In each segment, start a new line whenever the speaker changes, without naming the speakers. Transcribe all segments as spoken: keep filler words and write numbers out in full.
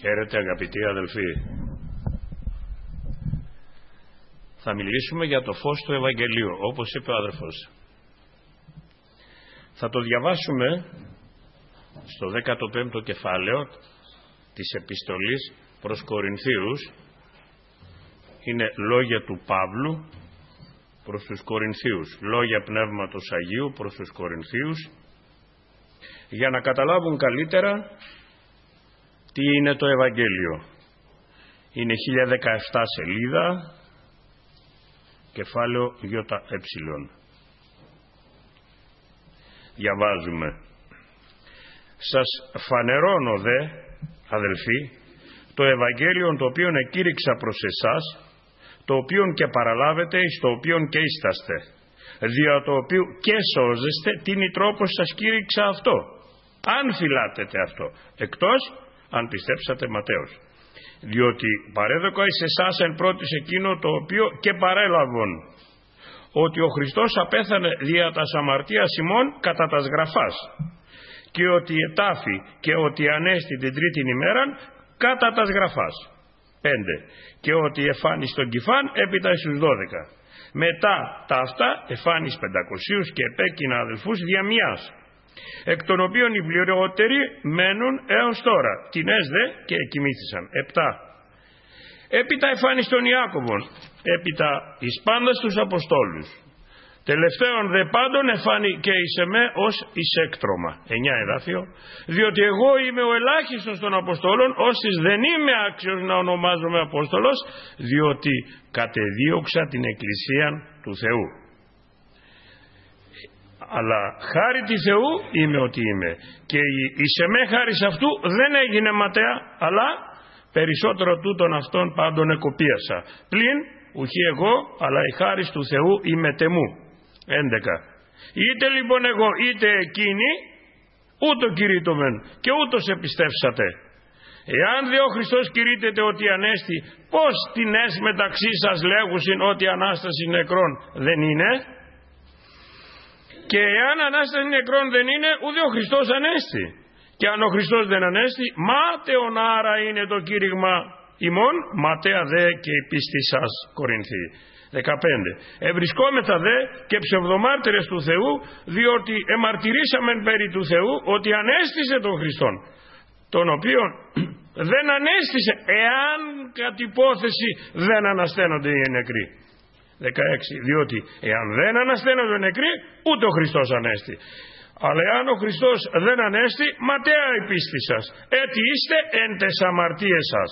Χαίρετε αγαπητοί αδελφοί. Θα μιλήσουμε για το φως του Ευαγγελίου, όπως είπε ο αδελφός. Θα το διαβάσουμε στο δέκατο πέμπτο κεφάλαιο της επιστολής προς Κορινθίους. Είναι λόγια του Παύλου προς τους Κορινθίους, λόγια Πνεύματος Αγίου προς τους Κορινθίους, για να καταλάβουν καλύτερα τι είναι το Ευαγγέλιο. Είναι χίλια δεκαεπτά σελίδα, κεφάλαιο ΙΕ. Διαβάζουμε. Σας φανερώνω δε, αδελφοί, το Ευαγγέλιο το οποίον εκήρυξα προς εσάς, το οποίον και παραλάβετε, εις το οποίον και ίσταστε, δια το οποίο και σώζεστε, τίνη τρόπος σας κήρυξα αυτό, αν φυλάτετε αυτό, εκτός αν πιστέψατε Ματθαίος. Διότι παρέδωκα εις εσάς εν πρώτης εκείνο το οποίο και παρέλαβον, ότι ο Χριστός απέθανε δια τας αμαρτίας ημών κατά τας γραφάς, και ότι ετάφη και ότι ανέστη την τρίτην ημέραν κατά τας γραφάς. Πέντε. Και ότι εφάνει στον Κηφάν έπειτα στους δώδεκα. Μετά τα αυτά εφάνεις πεντακοσίους και επέκεινα αδελφούς δια μιας, εκ των οποίων οι πληρότεροι μένουν έως τώρα, τινές δε και εκοιμήθησαν. Επτά. Έπειτα εφάνεις τον Ιάκωβον, έπειτα εις πάντας τους Αποστόλους. Τελευταίον δε πάντων εφάνει και εις εμέ ως εις έκτρωμα. Εννιά εδάφιο. Διότι εγώ είμαι ο ελάχιστος των Αποστόλων, όσις δεν είμαι άξιος να ονομάζομαι Απόστολος, διότι κατεδίωξα την Εκκλησία του Θεού. Αλλά χάρη τη Θεού είμαι ότι είμαι. Και εις εμέ χάρις αυτού δεν έγινε ματέα, αλλά περισσότερο τούτων αυτών πάντων εκοπίασα. Πλην ουχή εγώ, αλλά η χάρις του Θεού είμαι τεμού. έντεκα. Είτε λοιπόν εγώ είτε εκείνοι, ούτω κηρύττωμεν και ούτως επιστεύσατε. Εάν δε ο Χριστός κηρύττεται ότι ανέστη, πώς τινές μεταξύ σας λέγουσιν ότι Ανάσταση νεκρών δεν είναι? Και εάν Ανάσταση νεκρών δεν είναι, ούτε ο Χριστός ανέστη. Και αν ο Χριστός δεν ανέστη, μάταιον άρα είναι το κήρυγμα ημών, ματέα δε και η πίστη σας Κορινθίοι. δεκαπέντε. Ευρισκόμεθα δε και ψευδομάρτυρες του Θεού, διότι εμαρτυρήσαμεν περί του Θεού ότι ανέστησε τον Χριστόν, τον οποίον δεν ανέστησε, εάν κατ' υπόθεση δεν ανασταίνονται οι νεκροί. δεκαέξι. Διότι εάν δεν ανασταίνονται οι νεκροί, ούτε ο Χριστός ανέστη. Αλλά εάν ο Χριστός δεν ανέστη, ματέα η πίστη σας, έτι είστε εν τες αμαρτίες σας.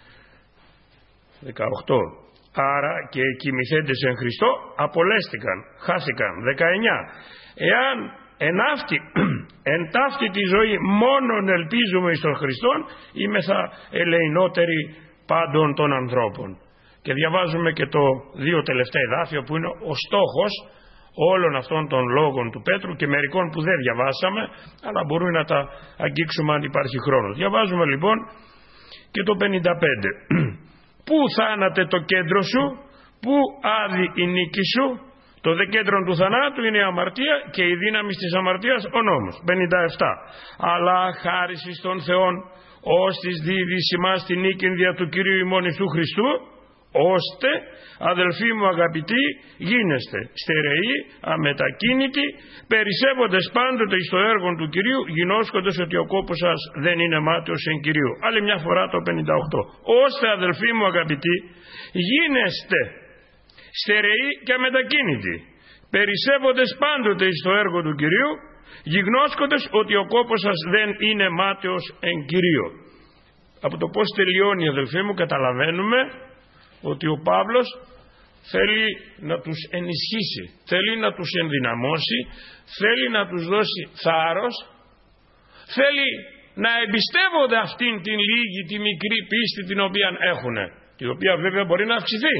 δεκαοκτώ. Άρα και οι κοιμηθέντες εν Χριστώ απολέστηκαν, χάθηκαν. δεκαεννιά. Εάν εν αυτή, εν ταύτη τη ζωή μόνον ελπίζουμε εις τον Χριστόν, είμεθα ελεηνότεροι πάντων των ανθρώπων. Και διαβάζουμε και το δύο τελευταία εδάφιο που είναι ο στόχος όλων αυτών των λόγων του Πέτρου και μερικών που δεν διαβάσαμε, αλλά μπορούμε να τα αγγίξουμε αν υπάρχει χρόνος. Διαβάζουμε λοιπόν και το πενήντα πέντε. Πού θάνατε το κέντρο σου, πού άδει η νίκη σου? Το δε κέντρο του θανάτου είναι η αμαρτία και η δύναμη της αμαρτίας ο νόμος. πενήντα επτά. Αλλά χάρις εις των Θεών, ως της δίδης ημάς την νίκην δια του Κυρίου ημών Ιησού Χριστού, ώστε αδελφοί μου αγαπητοί γίνεστε στερεοί, αμετακίνητοι, περισσεύοντες πάντοτε εις το έργο του Κυρίου, γινώσκοντες ότι ο κόπος σας δεν είναι μάταιος εν Κυρίου. Άλλη μια φορά το πενήντα οκτώ. Ώστε αδελφοί μου αγαπητοί γίνεστε στερεοί και αμετακίνητοι, περισσεύοντες πάντοτε εις το έργο του Κυρίου, γινώσκοντες ότι ο κόπος σας δεν είναι μάταιος εν Κυρίου. Από το πώς τελειώνει αδελφοί μου καταλαβαίνουμε ότι ο Παύλος θέλει να τους ενισχύσει, θέλει να τους ενδυναμώσει, θέλει να τους δώσει θάρρος, θέλει να εμπιστεύονται αυτήν την λίγη, τη μικρή πίστη την οποία έχουν, η οποία βέβαια μπορεί να αυξηθεί.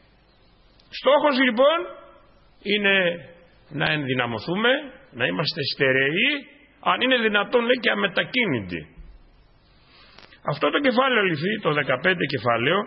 Στόχος λοιπόν είναι να ενδυναμωθούμε, να είμαστε στερεοί, αν είναι δυνατόν λέει και αμετακίνητοι. Αυτό το κεφάλαιο λυθεί, το δεκαπέντε κεφάλαιο,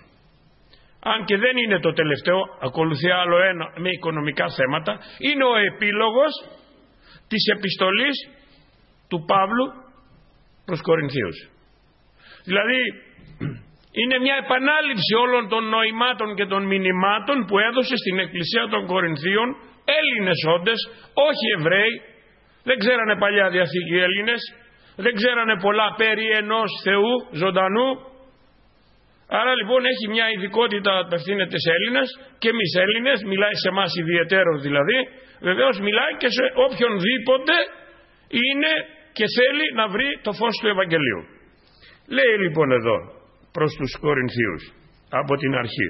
αν και δεν είναι το τελευταίο, ακολουθεί άλλο ένα με οικονομικά θέματα, είναι ο επίλογος της επιστολής του Παύλου προς Κορινθίους. Δηλαδή είναι μια επανάληψη όλων των νοημάτων και των μηνυμάτων που έδωσε στην Εκκλησία των Κορινθίων Έλληνες όντες, όχι Εβραίοι. Δεν ξέρανε Παλιά Διαθήκη οι Έλληνες, δεν ξέρανε πολλά περί ενός Θεού ζωντανού. Άρα λοιπόν έχει μια ειδικότητα, απευθύνεται σε Έλληνες και εμείς Έλληνες, μιλάει σε εμάς ιδιαιτέρως δηλαδή, βεβαίως μιλάει και σε οποιονδήποτε είναι και θέλει να βρει το φως του Ευαγγελίου. Λέει λοιπόν εδώ προς τους Κορινθίους από την αρχή: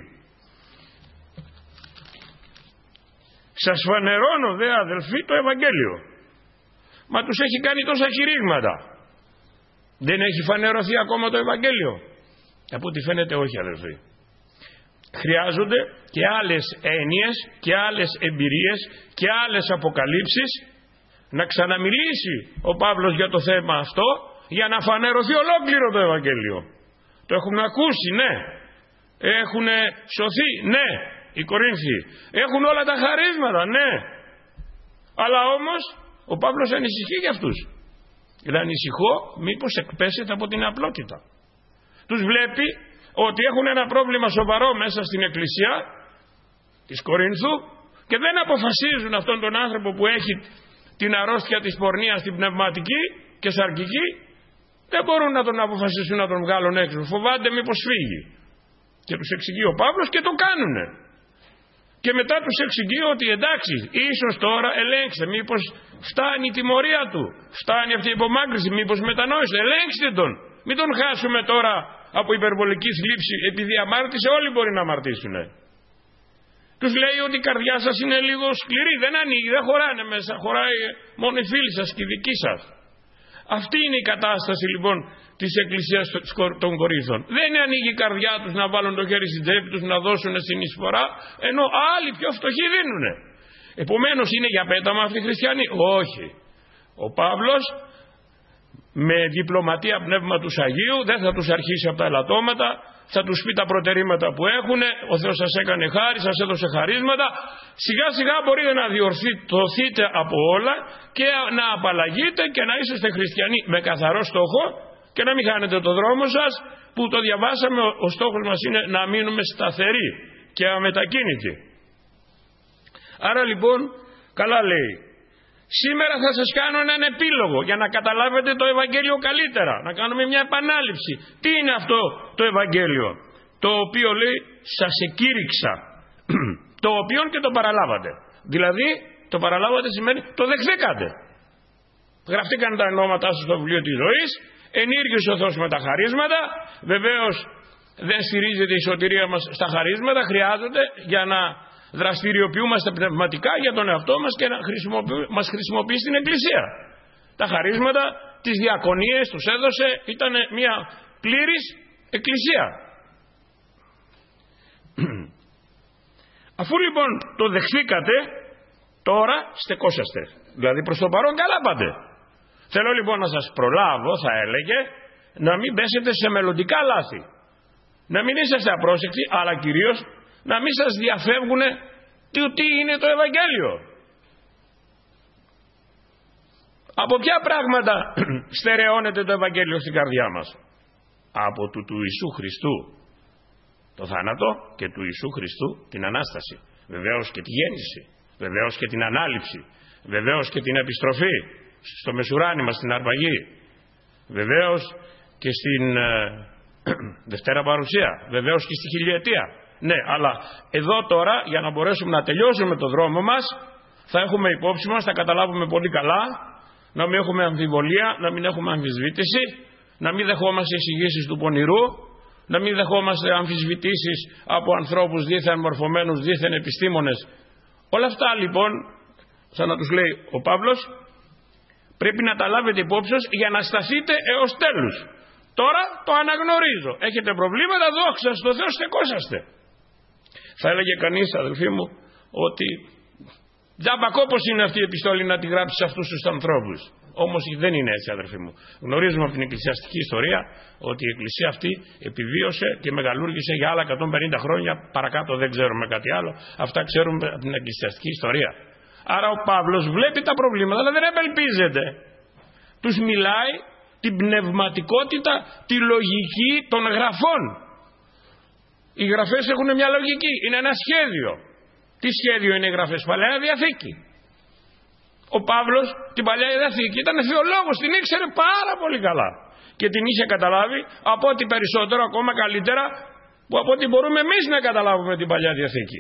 σας φανερώνω δε αδελφοί το Ευαγγέλιο. Μα τους έχει κάνει τόσα κηρύγματα. Δεν έχει φανερωθεί ακόμα το Ευαγγέλιο? Από ό,τι φαίνεται όχι, αδελφοί. Χρειάζονται και άλλες έννοιες και άλλες εμπειρίες και άλλες αποκαλύψεις να ξαναμιλήσει ο Παύλος για το θέμα αυτό, για να φανερωθεί ολόκληρο το Ευαγγέλιο. Το έχουν ακούσει, ναι. Έχουν σωθεί, ναι, οι Κορίνθιοι. Έχουν όλα τα χαρίσματα, ναι. Αλλά όμως ο Παύλος ανησυχεί για αυτούς. Δηλαδή ανησυχώ μήπως εκπέσετε από την απλότητα. Τους βλέπει ότι έχουν ένα πρόβλημα σοβαρό μέσα στην Εκκλησία της Κορίνθου και δεν αποφασίζουν αυτόν τον άνθρωπο που έχει την αρρώστια της πορνείας, την πνευματική και σαρκική, δεν μπορούν να τον αποφασίσουν να τον βγάλουν έξω. Φοβάται μήπως φύγει. Και τους εξηγεί ο Παύλος και το κάνουνε. Και μετά τους εξηγεί ότι εντάξει, ίσως τώρα ελέγξτε, μήπως φτάνει η τιμωρία του, φτάνει αυτή η υπομάκρυνση, μήπως μετανόησε, ελέγξτε τον. Μην τον χάσουμε τώρα από υπερβολική θλίψη, επειδή αμάρτησε, όλοι μπορεί να αμαρτήσουνε. Τους λέει ότι η καρδιά σας είναι λίγο σκληρή, δεν ανοίγει, δεν χωράνε μέσα, χωράει μόνο η φίλη σας και η δική σας. Αυτή είναι η κατάσταση λοιπόν της Εκκλησίας των Κορίνθων. Δεν ανοίγει η καρδιά τους να βάλουν το χέρι στην τσέπη τους, να δώσουν συνεισφορά, ενώ άλλοι πιο φτωχοί δίνουνε. Επομένως είναι για πέταμα αυτοί οι χριστιανοί? Όχι. Ο Παύλος με διπλωματία πνεύμα του Αγίου δεν θα τους αρχίσει από τα ελαττώματα, θα τους πει τα προτερήματα που έχουν. Ο Θεός σας έκανε χάρη, σας έδωσε χαρίσματα. Σιγά σιγά μπορείτε να διορθωθείτε από όλα και να απαλλαγείτε και να είσαστε χριστιανοί με καθαρό στόχο και να μην χάνετε το δρόμο σας, που το διαβάσαμε, ο στόχος μας είναι να μείνουμε σταθεροί και αμετακίνητοι. Άρα λοιπόν καλά λέει, σήμερα θα σας κάνω έναν επίλογο για να καταλάβετε το Ευαγγέλιο καλύτερα, να κάνουμε μια επανάληψη. Τι είναι αυτό το Ευαγγέλιο? Το οποίο λέει σας εκήρυξα, το οποίο και το παραλάβατε. Δηλαδή το παραλάβατε σημαίνει το δεχθήκατε. Γραφτήκαν τα ονόματά σας στο βιβλίο της ζωής, ενήργησε ο Θεός με τα χαρίσματα. Βεβαίως δεν στηρίζεται η σωτηρία μας στα χαρίσματα, χρειάζεται για να δραστηριοποιούμαστε πνευματικά για τον εαυτό μας και να μας χρησιμοποιεί στην Εκκλησία. Τα χαρίσματα, τις διακονίες τους έδωσε, ήταν μια πλήρης Εκκλησία. Αφού λοιπόν το δεχθήκατε, τώρα στεκόσαστε. Δηλαδή προς το παρόν καλά πάτε. Θέλω λοιπόν να σας προλάβω, θα έλεγε, να μην πέσετε σε μελλοντικά λάθη. Να μην είσαστε απρόσεκτοι, αλλά κυρίως να μην σας διαφεύγουν τι είναι το Ευαγγέλιο. Από ποια πράγματα στερεώνεται το Ευαγγέλιο στην καρδιά μας? Από του, του Ιησού Χριστού το θάνατο και του Ιησού Χριστού την Ανάσταση. Βεβαίως και τη γέννηση, βεβαίως και την ανάληψη, βεβαίως και την επιστροφή στο μεσουράνημα, στην αρπαγή, βεβαίως και στην ε, Δευτέρα Παρουσία, βεβαίως και στη χιλιετία. Ναι, αλλά εδώ τώρα για να μπορέσουμε να τελειώσουμε το δρόμο μας θα έχουμε υπόψη μας, θα καταλάβουμε πολύ καλά, να μην έχουμε αμφιβολία, να μην έχουμε αμφισβήτηση, να μην δεχόμαστε εισηγήσεις του πονηρού, να μην δεχόμαστε αμφισβητήσεις από ανθρώπους δίθεν μορφωμένους, δίθεν επιστήμονες. Όλα αυτά λοιπόν, σαν να τους λέει ο Παύλος, πρέπει να τα λάβετε υπόψη σας για να σταθείτε έως τέλους. Τώρα το αναγνωρίζω. Έχετε προβλήματα, δόξα στο Θεό, στεκόσαστε. Θα έλεγε κανείς, αδελφοί μου, ότι τζάμπα κόπος είναι αυτή η επιστολή να τη γράψει σε αυτούς τους ανθρώπους. Όμως δεν είναι έτσι, αδελφοί μου. Γνωρίζουμε από την εκκλησιαστική ιστορία ότι η εκκλησία αυτή επιβίωσε και μεγαλούργησε για άλλα εκατόν πενήντα χρόνια. Παρακάτω δεν ξέρουμε κάτι άλλο. Αυτά ξέρουμε από την εκκλησιαστική ιστορία. Άρα ο Παύλος βλέπει τα προβλήματα, αλλά δεν απελπίζεται. Τους μιλάει την πνευματικότητα, τη λογική των γραφών. Οι γραφές έχουν μια λογική, είναι ένα σχέδιο. Τι σχέδιο είναι οι γραφές? Παλαιά Διαθήκη. Ο Παύλος την Παλαιά Διαθήκη ήταν θεολόγος, την ήξερε πάρα πολύ καλά και την είχε καταλάβει από ό,τι περισσότερο, ακόμα καλύτερα που από ό,τι μπορούμε εμείς να καταλάβουμε την Παλαιά Διαθήκη.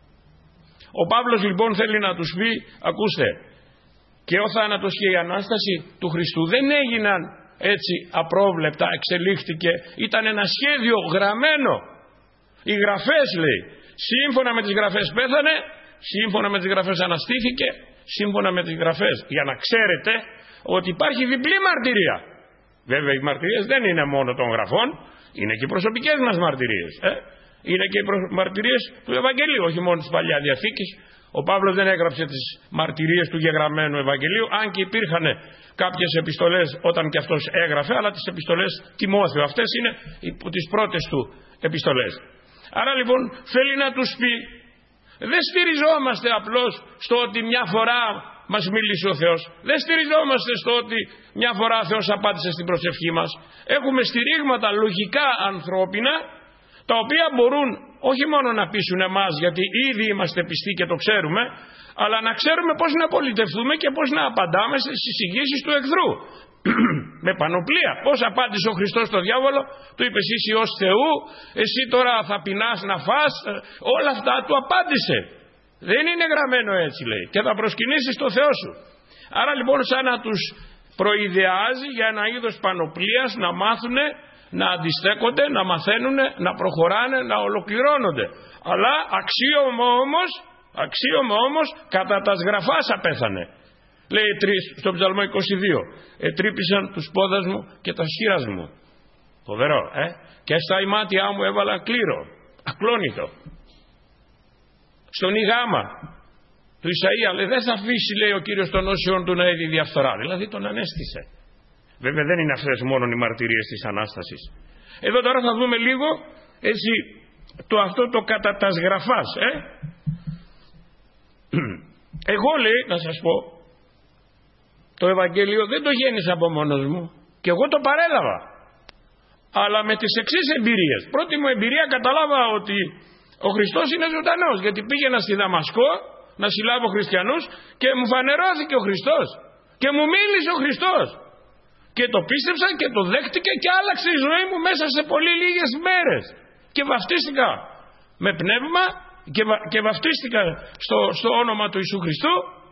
Ο Παύλος λοιπόν θέλει να τους πει, ακούστε, και ο θάνατος και η Ανάσταση του Χριστού δεν έγιναν έτσι απρόβλεπτα, εξελίχθηκε, ήταν ένα σχέδιο γραμμένο. Οι γραφές, λέει, σύμφωνα με τις γραφές πέθανε, σύμφωνα με τις γραφές αναστήθηκε, σύμφωνα με τις γραφές, για να ξέρετε ότι υπάρχει διπλή μαρτυρία. Βέβαια οι μαρτυρίες δεν είναι μόνο των γραφών, είναι και οι προσωπικές μας μαρτυρίες. Ε? Είναι και οι μαρτυρίες του Ευαγγελίου, όχι μόνο της Παλαιάς Διαθήκης. Ο Παύλος δεν έγραψε τις μαρτυρίες του γεγραμμένου Ευαγγελίου, αν και υπήρχαν κάποιες επιστολές όταν και αυτός έγραφε, αλλά τις επιστολές Τιμόθεο, αυτές είναι τις πρώτες του επιστολές. Άρα λοιπόν θέλει να τους πει, δεν στηριζόμαστε απλώς στο ότι μια φορά μας μίλησε ο Θεός, δεν στηριζόμαστε στο ότι μια φορά ο Θεός απάντησε στην προσευχή μας. Έχουμε στηρίγματα λογικά ανθρώπινα, τα οποία μπορούν όχι μόνο να πείσουν εμάς, γιατί ήδη είμαστε πιστοί και το ξέρουμε, αλλά να ξέρουμε πώς να πολιτευτούμε και πώς να απαντάμε στις εισηγήσεις του εχθρού. Με πανοπλία. Πώς απάντησε ο Χριστός στο διάβολο? Του είπε εσύ Υιός Θεού, εσύ τώρα θα πεινάς να φας, όλα αυτά του απάντησε. Δεν είναι γραμμένο έτσι, λέει, και θα προσκυνήσεις το Θεό σου. Άρα λοιπόν σαν να τους προειδεάζει για ένα είδος πανοπλίας, να μάθουνε, να αντιστέκονται, να μαθαίνουν, να προχωράνε, να ολοκληρώνονται. Αλλά αξίωμα όμως, αξίωμα όμως κατά τας γραφάς απέθανε. Λέει στο Ψαλμό είκοσι δύο, ετρύπησαν τους πόδας μου και τα σχήρας μου. Φοβερό, ε? Και στα ημάτια μου έβαλα κλήρο, ακλόνητο. Στον Ιγάμα του Ισαΐα λέει, δεν θα αφήσει, λέει, ο Κύριος των όσιων του να έδει διαφθορά. Δηλαδή τον ανέστησε. Βέβαια δεν είναι αυτές μόνο οι μαρτυρίες της Ανάστασης. Εδώ τώρα θα δούμε λίγο έτσι το αυτό το κατά τας γραφάς. Ε? Εγώ, λέει, να σας πω, το Ευαγγέλιο δεν το γέννησα από μόνος μου και εγώ το παρέλαβα. Αλλά με τις εξής εμπειρίες. Πρώτη μου εμπειρία κατάλαβα ότι ο Χριστός είναι ζωντανός, γιατί πήγαινα στη Δαμασκό να συλλάβω χριστιανούς και μου φανερώθηκε ο Χριστός και μου μίλησε ο Χριστός. Και το πίστεψα και το δέχτηκα και άλλαξε η ζωή μου μέσα σε πολύ λίγες μέρες. Και βαφτίστηκα με πνεύμα και, βα, και βαφτίστηκα στο, στο όνομα του Ιησού Χριστού.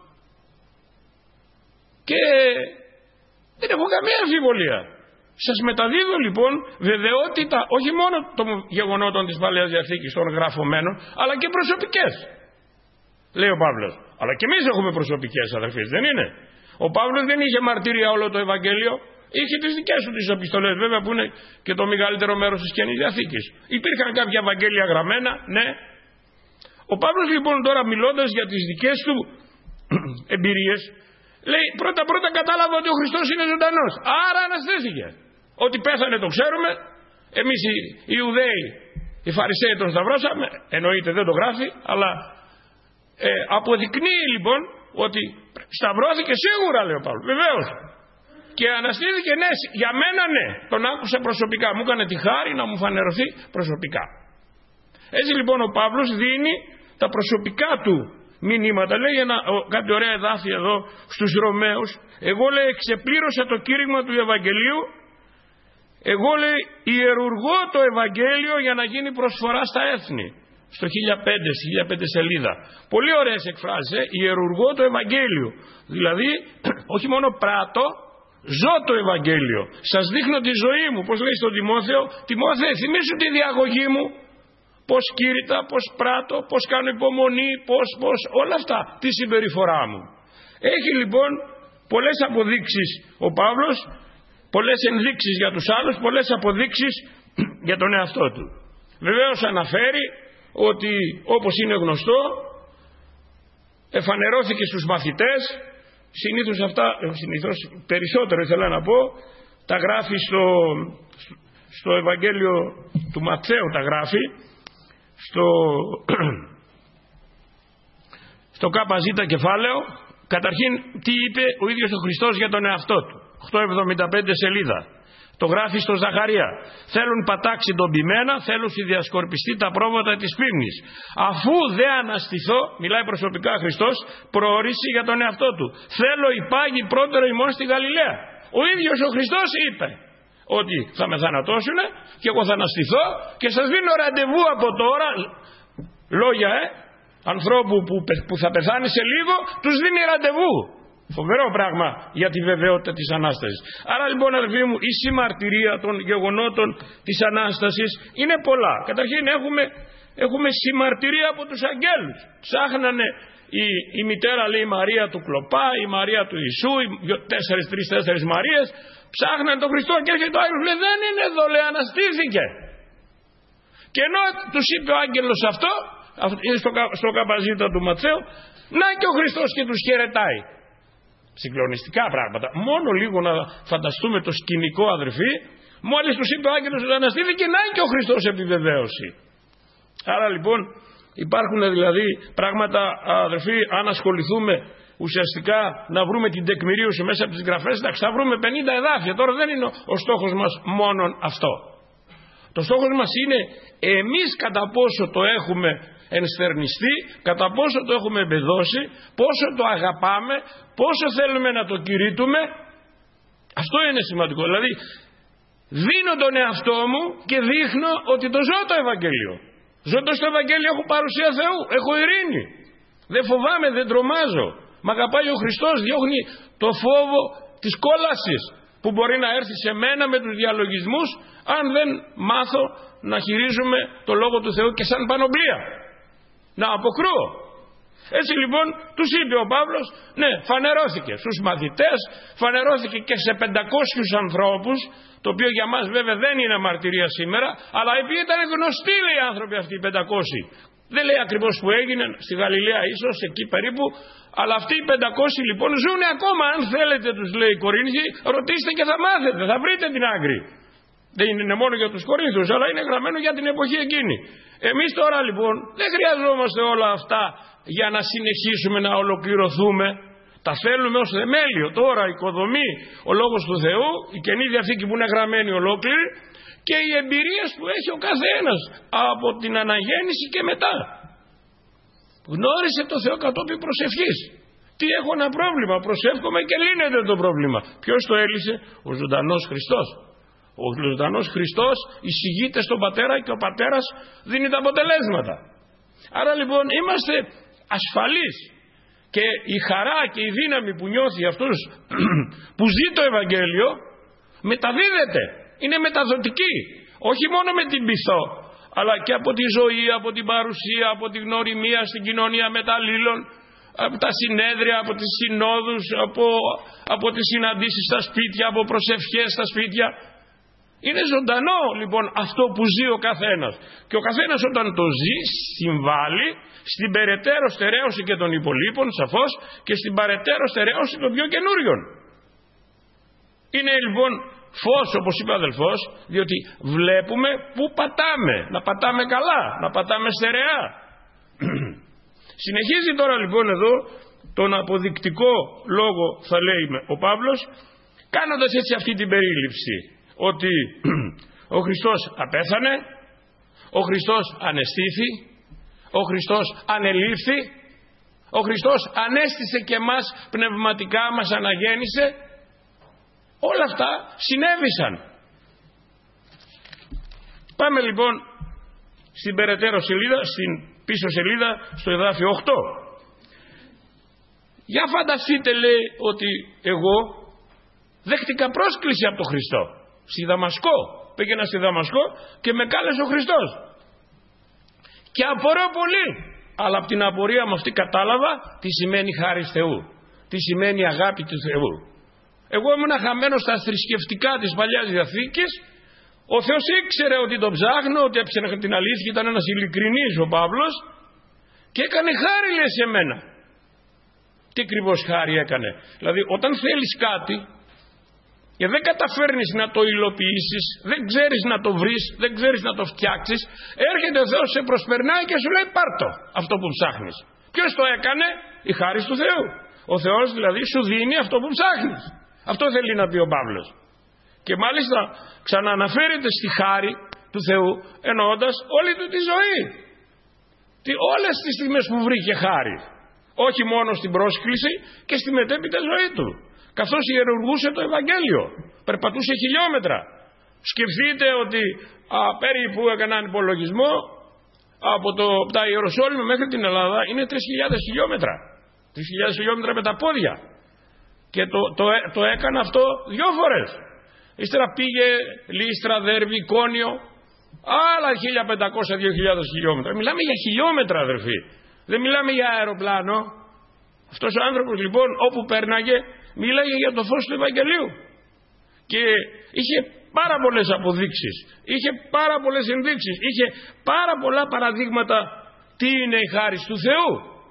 Και δεν έχω καμία αμφιβολία. Σας μεταδίδω λοιπόν βεβαιότητα όχι μόνο των γεγονότων της Παλαιάς Διαθήκης, των γραφωμένων, αλλά και προσωπικές. Λέει ο Παύλος. Αλλά και εμείς έχουμε προσωπικές, αδερφοί, δεν είναι? Ο Παύλος δεν είχε μαρτύρια όλο το Ευαγγέλιο. Είχε τις δικές του τις επιστολές, βέβαια, που είναι και το μεγαλύτερο μέρος της Καινής Διαθήκης. Υπήρχαν κάποια Ευαγγέλια γραμμένα, ναι. Ο Παύλος λοιπόν τώρα, μιλώντας για τις δικές του εμπειρίες, λέει πρώτα πρώτα κατάλαβα ότι ο Χριστός είναι ζωντανός. Άρα αναστήθηκε. Ότι πέθανε το ξέρουμε. Εμείς οι Ιουδαίοι, οι Φαρισαίοι τον σταυρώσαμε. Εννοείται δεν το γράφει, αλλά ε, αποδεικνύει λοιπόν ότι σταυρώθηκε σίγουρα, λέει ο Παύλος. Βεβαίως. Και αναστήθηκε, ναι, για μένα ναι. Τον άκουσα προσωπικά. Μου έκανε τη χάρη να μου φανερωθεί προσωπικά. Έτσι λοιπόν ο Παύλος δίνει τα προσωπικά του μηνύματα. Λέει ένα, κάτι ωραία εδάφη εδώ στους Ρωμαίους. Εγώ, λέει, ξεπλήρωσα το κήρυγμα του Ευαγγελίου. Εγώ, λέει, ιερουργώ το Ευαγγέλιο για να γίνει προσφορά στα έθνη. Στο χίλια πέντε, στη χίλια πέντε σελίδα. Πολύ ωραίες εκφράσεις, ε? Ιερουργώ το Ευαγγέλιο. Δηλαδή, όχι μόνο πράττω, ζω το Ευαγγέλιο. Σας δείχνω τη ζωή μου. Πώς λέει στον Τιμόθεο, Τιμόθεε, θυμήσου τη διαγωγή μου. Πώς κήρυτα, πώς πράττω, πώς κάνω υπομονή, πώς, πώς, όλα αυτά, τη συμπεριφορά μου. Έχει λοιπόν πολλές αποδείξεις ο Παύλος, πολλές ενδείξεις για τους άλλους, πολλές αποδείξεις για τον εαυτό του. Βεβαίως αναφέρει ότι, όπως είναι γνωστό, εφανερώθηκε στους μαθητές. Συνήθως αυτά, συνήθως περισσότερο ήθελα να πω, τα γράφει στο, στο Ευαγγέλιο του Ματθαίου, τα γράφει στο, στο ΚΖ κεφάλαιο, Καταρχήν, τι είπε ο ίδιος ο Χριστός για τον εαυτό του. οκτακόσια εβδομήντα πέντε σελίδα. Το γράφει στο Ζαχαρία. Θέλουν πατάξει τον ποιμένα, θέλουν στη διασκορπιστεί τα πρόβατα της πίμνης. Αφού δεν αναστηθώ, μιλάει προσωπικά ο Χριστός, προορίσει για τον εαυτό του. Θέλω υπάγει πρώτερο ημών στη Γαλιλαία. Ο ίδιος ο Χριστός είπε ότι θα με θανατώσουν και εγώ θα αναστηθώ και σας δίνω ραντεβού από τώρα. Λόγια, ε, ανθρώπου που, που θα πεθάνει σε λίγο, τους δίνει ραντεβού. Φοβερό πράγμα για τη βεβαιότητα της Ανάστασης. Άρα λοιπόν, αδελφοί μου, η συμμαρτυρία των γεγονότων της Ανάστασης είναι πολλά. Καταρχήν έχουμε, έχουμε συμμαρτυρία από τους αγγέλους. Ψάχνανε η, η μητέρα, λέει, η Μαρία του Κλοπά, η Μαρία του Ιησού, οι τέσσερις, τρεις, τέσσερις Μαρίες, ψάχνανε τον Χριστό και έρχεται ο Άγγελος, λέει, δεν είναι εδώ, λέει, αναστήθηκε. Και ενώ τους είπε ο Άγγελος αυτό, είναι στο, στο καπαζίτα του Ματθαίου, να και ο Χριστός και τους χαιρετάει. Συγκλονιστικά πράγματα. Μόνο λίγο να φανταστούμε το σκηνικό, αδερφοί. Μόλις τους είπε ο Άγγελος ότι αναστήθηκε, να και ο Χριστός επιβεβαίωση. Άρα λοιπόν υπάρχουν δηλαδή πράγματα, αδερφοί, αν ασχοληθούμε ουσιαστικά να βρούμε την τεκμηρίωση μέσα από τις γραφές, εντάξει, θα βρούμε πενήντα εδάφια. Τώρα δεν είναι ο στόχος μας μόνον αυτό. Το στόχος μας είναι εμείς κατά πόσο το έχουμε ενστερνιστεί, κατά πόσο το έχουμε εμπεδώσει, πόσο το αγαπάμε, πόσο θέλουμε να το κηρύττουμε. Αυτό είναι σημαντικό. Δηλαδή δίνω τον εαυτό μου και δείχνω ότι το ζω το Ευαγγέλιο. Ζώντας το Ευαγγέλιο έχω παρουσία Θεού, έχω ειρήνη. Δεν φοβάμαι, δεν τρομάζω. Μ' αγαπάει ο Χριστός, διώχνει το φόβο της κόλασης που μπορεί να έρθει σε μένα με τους διαλογισμούς αν δεν μάθω να χειρίζομαι το Λόγο του Θεού και σαν πανοπλία. Να αποκρούω. Έτσι λοιπόν τους είπε ο Παύλος, ναι, φανερώθηκε στους μαθητές, φανερώθηκε και σε πεντακόσιους ανθρώπους, το οποίο για μας βέβαια δεν είναι μαρτυρία σήμερα, αλλά επειδή ήταν γνωστοί, λέει, οι άνθρωποι αυτοί οι πεντακόσιοι. Δεν λέει ακριβώς που έγινε, στη Γαλιλαία ίσως, εκεί περίπου, αλλά αυτοί οι πεντακόσιοι λοιπόν ζουν ακόμα. Αν θέλετε, τους λέει οι Κορίνθιοι, ρωτήστε και θα μάθετε, θα βρείτε την άκρη. Δεν είναι μόνο για τους Κορίνθιους, αλλά είναι γραμμένο για την εποχή εκείνη. Εμείς τώρα λοιπόν δεν χρειαζόμαστε όλα αυτά για να συνεχίσουμε να ολοκληρωθούμε. Τα θέλουμε ως θεμέλιο. Τώρα οικοδομή ο Λόγος του Θεού, η Καινή Διαθήκη που είναι γραμμένη ολόκληρη και οι εμπειρίες που έχει ο καθένας από την αναγέννηση και μετά. Γνώρισε το Θεό κατόπιν προσευχής. Τι έχω ένα πρόβλημα, προσεύχομαι και λύνεται το πρόβλημα. Ποιος το έλυσε? Ο ζωντανός Χριστός. Ο ζωντανός Χριστός εισηγείται στον Πατέρα και ο Πατέρας δίνει τα αποτελέσματα. Άρα λοιπόν είμαστε ασφαλείς και η χαρά και η δύναμη που νιώθει αυτός που ζει το Ευαγγέλιο μεταδίδεται, είναι μεταδοτική, όχι μόνο με την πειθό αλλά και από τη ζωή, από την παρουσία, από τη γνωριμία στην κοινωνία μεταλλήλων, από τα συνέδρια, από τις συνόδους, από, από τις συναντήσεις στα σπίτια, από προσευχές στα σπίτια. Είναι ζωντανό λοιπόν αυτό που ζει ο καθένας. Και ο καθένας όταν το ζει συμβάλλει στην περαιτέρω στερέωση και των υπολείπων σαφώς και στην περαιτέρω στερέωση των πιο καινούριων. Είναι λοιπόν φως, όπως είπε ο αδελφός, διότι βλέπουμε πού πατάμε. Να πατάμε καλά, να πατάμε στερεά. Συνεχίζει τώρα λοιπόν εδώ τον αποδεικτικό λόγο, θα λέει ο Παύλος, κάνοντας έτσι αυτή την περίληψη, ότι ο Χριστός απέθανε, ο Χριστός ανεστήθη, ο Χριστός ανελήφθη, ο Χριστός ανέστησε και μας πνευματικά, μας αναγέννησε. Όλα αυτά συνέβησαν. Πάμε λοιπόν στην περαιτέρω σελίδα, στην πίσω σελίδα, στο εδάφιο οκτώ. Για φανταστείτε, λέει, ότι εγώ δέχτηκα πρόσκληση από τον Χριστό στη Δαμασκό. Πήγαινα στη Δαμασκό και με κάλεσε ο Χριστός και απορώ πολύ, αλλά από την απορία μου αυτή κατάλαβα τι σημαίνει χάρις Θεού, τι σημαίνει αγάπη του Θεού. Εγώ ήμουν χαμένος στα θρησκευτικά της Παλιάς Διαθήκης. Ο Θεός ήξερε ότι τον ψάχνω, ότι έψαχνα την αλήθεια, ήταν ένας ειλικρινής ο Παύλος και έκανε χάρη, λέει, σε μένα. Τι ακριβώς χάρη έκανε? Δηλαδή όταν θέλεις κάτι και δεν καταφέρνεις να το υλοποιήσεις, δεν ξέρεις να το βρεις, δεν ξέρεις να το φτιάξεις, έρχεται ο Θεός, σε προσπερνάει και σου λέει πάρτο αυτό που ψάχνεις. Ποιος το έκανε? Η χάρις του Θεού. Ο Θεός δηλαδή σου δίνει αυτό που ψάχνεις. Αυτό θέλει να πει ο Παύλος. Και μάλιστα ξανααναφέρεται στη χάρη του Θεού, εννοώντας όλη του τη ζωή. Τι, όλες τις στιγμές που βρήκε χάρη. Όχι μόνο στην πρόσκληση και στη μετέπειτα ζωή του. Καθώς ιερουργούσε το Ευαγγέλιο. Περπατούσε χιλιόμετρα. Σκεφτείτε ότι α, περίπου έκαναν υπολογισμό από, το, από τα Ιεροσόλυμα μέχρι την Ελλάδα είναι τρεις χιλιάδες χιλιόμετρα. τρεις χιλιάδες χιλιόμετρα με τα πόδια. Και το, το, το έκανε αυτό δυο φορές. Ύστερα πήγε Λύστρα, Δέρβη, Κόνιο, άλλα χίλια πεντακόσια με δύο χιλιάδες χιλιόμετρα. Μιλάμε για χιλιόμετρα, αδερφοί. Δεν μιλάμε για αεροπλάνο. Αυτός ο άνθρωπος λοιπόν όπου πέρναγε μίλαγε για το φως του Ευαγγελίου. Και είχε πάρα πολλές αποδείξεις, είχε πάρα πολλές ενδείξεις, είχε πάρα πολλά παραδείγματα τι είναι η χάρις του Θεού.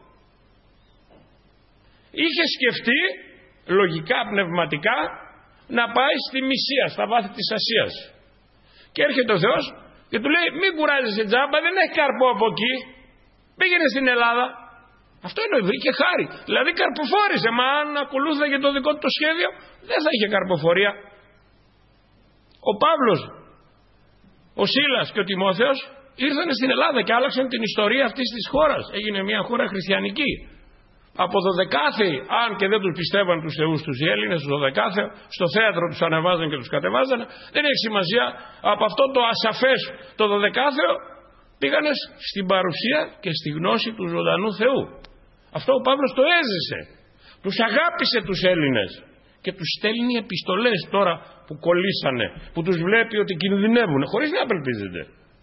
Είχε σκεφτεί λογικά, πνευματικά, να πάει στη Μυσία, στα βάθη της Ασίας. Και έρχεται ο Θεός και του λέει μην κουράζεσαι τζάμπα, δεν έχει καρπό από εκεί, πήγαινε στην Ελλάδα. Αυτό είναι, βρήκε χάρη. Δηλαδή καρποφόρησε, μα αν ακολούθησε το δικό του το σχέδιο δεν θα είχε καρποφορία. Ο Παύλος, ο Σίλας και ο Τιμόθεος ήρθαν στην Ελλάδα και άλλαξαν την ιστορία αυτής της χώρας. Έγινε μια χώρα χριστιανική. Από δωδεκάθεοι, αν και δεν τους πιστεύαν τους θεούς τους οι Έλληνες, στο δωδεκάθεο, στο θέατρο τους ανεβάζαν και τους κατεβάζαν. Δεν έχει σημασία. Από αυτό το ασαφές το δωδεκάθεο πήγανε στην παρουσία και στη γνώση του ζωντανού Θεού. Αυτό ο Παύλος το έζησε. Τους αγάπησε τους Έλληνες και τους στέλνει επιστολές τώρα που κολλήσανε, που τους βλέπει ότι κινδυνεύουν χωρίς να απελπίζεται.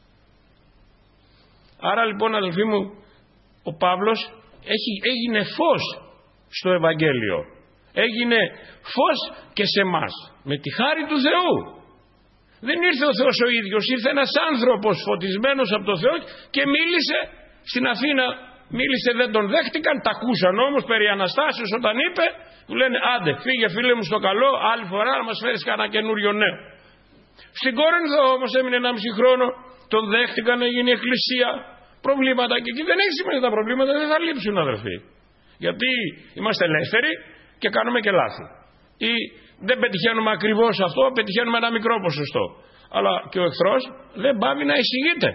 Άρα λοιπόν, αδελφοί μου, ο Παύλος έχει, έγινε φως στο Ευαγγέλιο, έγινε φως και σε μας με τη χάρη του Θεού. Δεν ήρθε ο Θεός ο ίδιος, ήρθε ένας άνθρωπος φωτισμένος από τον Θεό και μίλησε στην Αθήνα. Μίλησε, δεν τον δέχτηκαν, τα ακούσαν όμως περί Αναστάσεως όταν είπε, του λένε άντε φύγε φίλε μου στο καλό, άλλη φορά να μας φέρεις κανένα καινούριο νέο. Στην Κόρινθο όμως έμεινε ένα μισή χρόνο, τον δέχτηκαν, έγινε εκκλησία, προβλήματα και εκεί δεν έχει σημασία, τα προβλήματα δεν θα λείψουν, αδερφοί. Γιατί είμαστε ελεύθεροι και κάνουμε και λάθη. Ή δεν πετυχαίνουμε ακριβώς αυτό, πετυχαίνουμε ένα μικρό ποσοστό. Αλλά και ο εχθρός δεν πάβει να εισηγείται.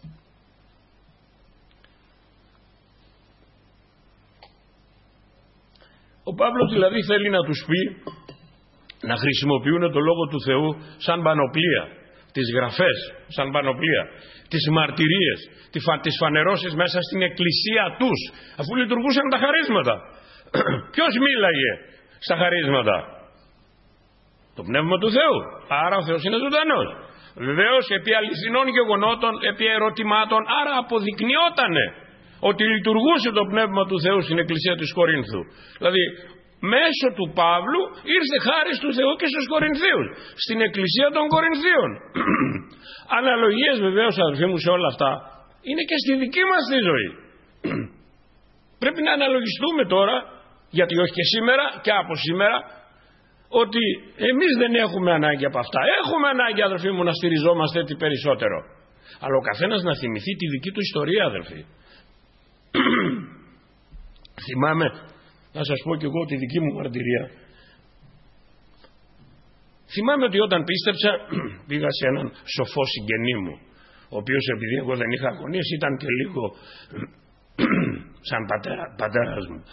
Ο Παύλος δηλαδή θέλει να τους πει να χρησιμοποιούν το Λόγο του Θεού σαν πανοπλία, τις γραφές σαν πανοπλία, τις μαρτυρίες, τις φανερώσεις μέσα στην εκκλησία τους, αφού λειτουργούσαν τα χαρίσματα. Ποιος μίλαγε στα χαρίσματα? Το Πνεύμα του Θεού. Άρα ο Θεός είναι ζωντανός. Βεβαίως επί αληθινών γεγονότων, επί ερωτημάτων, άρα αποδεικνυότανε ότι λειτουργούσε το Πνεύμα του Θεού στην εκκλησία της Κορίνθου. Δηλαδή μέσω του Παύλου ήρθε χάρη του Θεού και στους Κορινθίους, στην εκκλησία των Κορινθίων. Αναλογίες βεβαίως, αδελφοί μου, σε όλα αυτά είναι και στη δική μας τη ζωή. Πρέπει να αναλογιστούμε τώρα, γιατί όχι και σήμερα και από σήμερα, ότι εμείς δεν έχουμε ανάγκη από αυτά. Έχουμε ανάγκη, αδελφοί μου, να στηριζόμαστε έτσι περισσότερο. Αλλά ο καθένας να θυμηθεί τη δική του ιστορία, αδελφοί. Θυμάμαι, να σας πω και εγώ τη δική μου μαρτυρία. Θυμάμαι ότι όταν πίστεψα πήγα σε έναν σοφό συγγενή μου, ο οποίος επειδή εγώ δεν είχα γονείς ήταν και λίγο σαν πατέρα, πατέρας μου.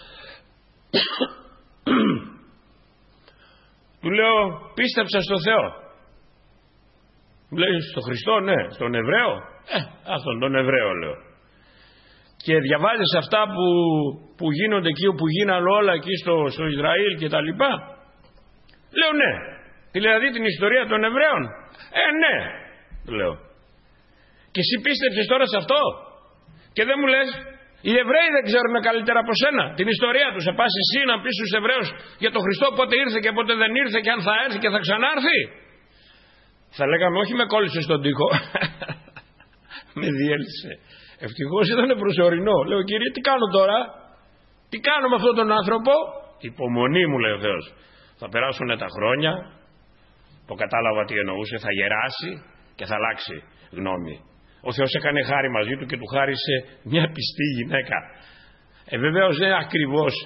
Του λέω πίστεψα στο Θεό. Μου λέει στο Χριστό? Ναι. Στον Εβραίο? Ε, αυτόν τον Εβραίο λέω. Και διαβάζεις αυτά που, που γίνονται εκεί, που γίνανε όλα εκεί στο, στο Ισραήλ και τα λοιπά? Λέω ναι. Δηλαδή την ιστορία των Εβραίων? Ε ναι, λέω. Και εσύ πίστεψες τώρα σε αυτό? Και δεν μου λες οι Εβραίοι δεν ξέρουν καλύτερα από σένα την ιστορία τους? Σε πας εσύ να πεις στους Εβραίους για τον Χριστό πότε ήρθε και πότε δεν ήρθε και αν θα έρθει και θα ξανάρθει? Θα λέγαμε όχι με κόλλησε στον τοίχο. Με διέλυσε. Ευτυχώς ήταν προσωρινό. Λέω κύριε τι κάνω τώρα? Τι κάνω με αυτόν τον άνθρωπο? Υπομονή μου λέει ο Θεός. Θα περάσουν τα χρόνια. Το κατάλαβα τι εννοούσε. Θα γεράσει και θα αλλάξει γνώμη. Ο Θεός έκανε χάρη μαζί του και του χάρισε μια πιστή γυναίκα. Ε, βεβαίως δεν ακριβώς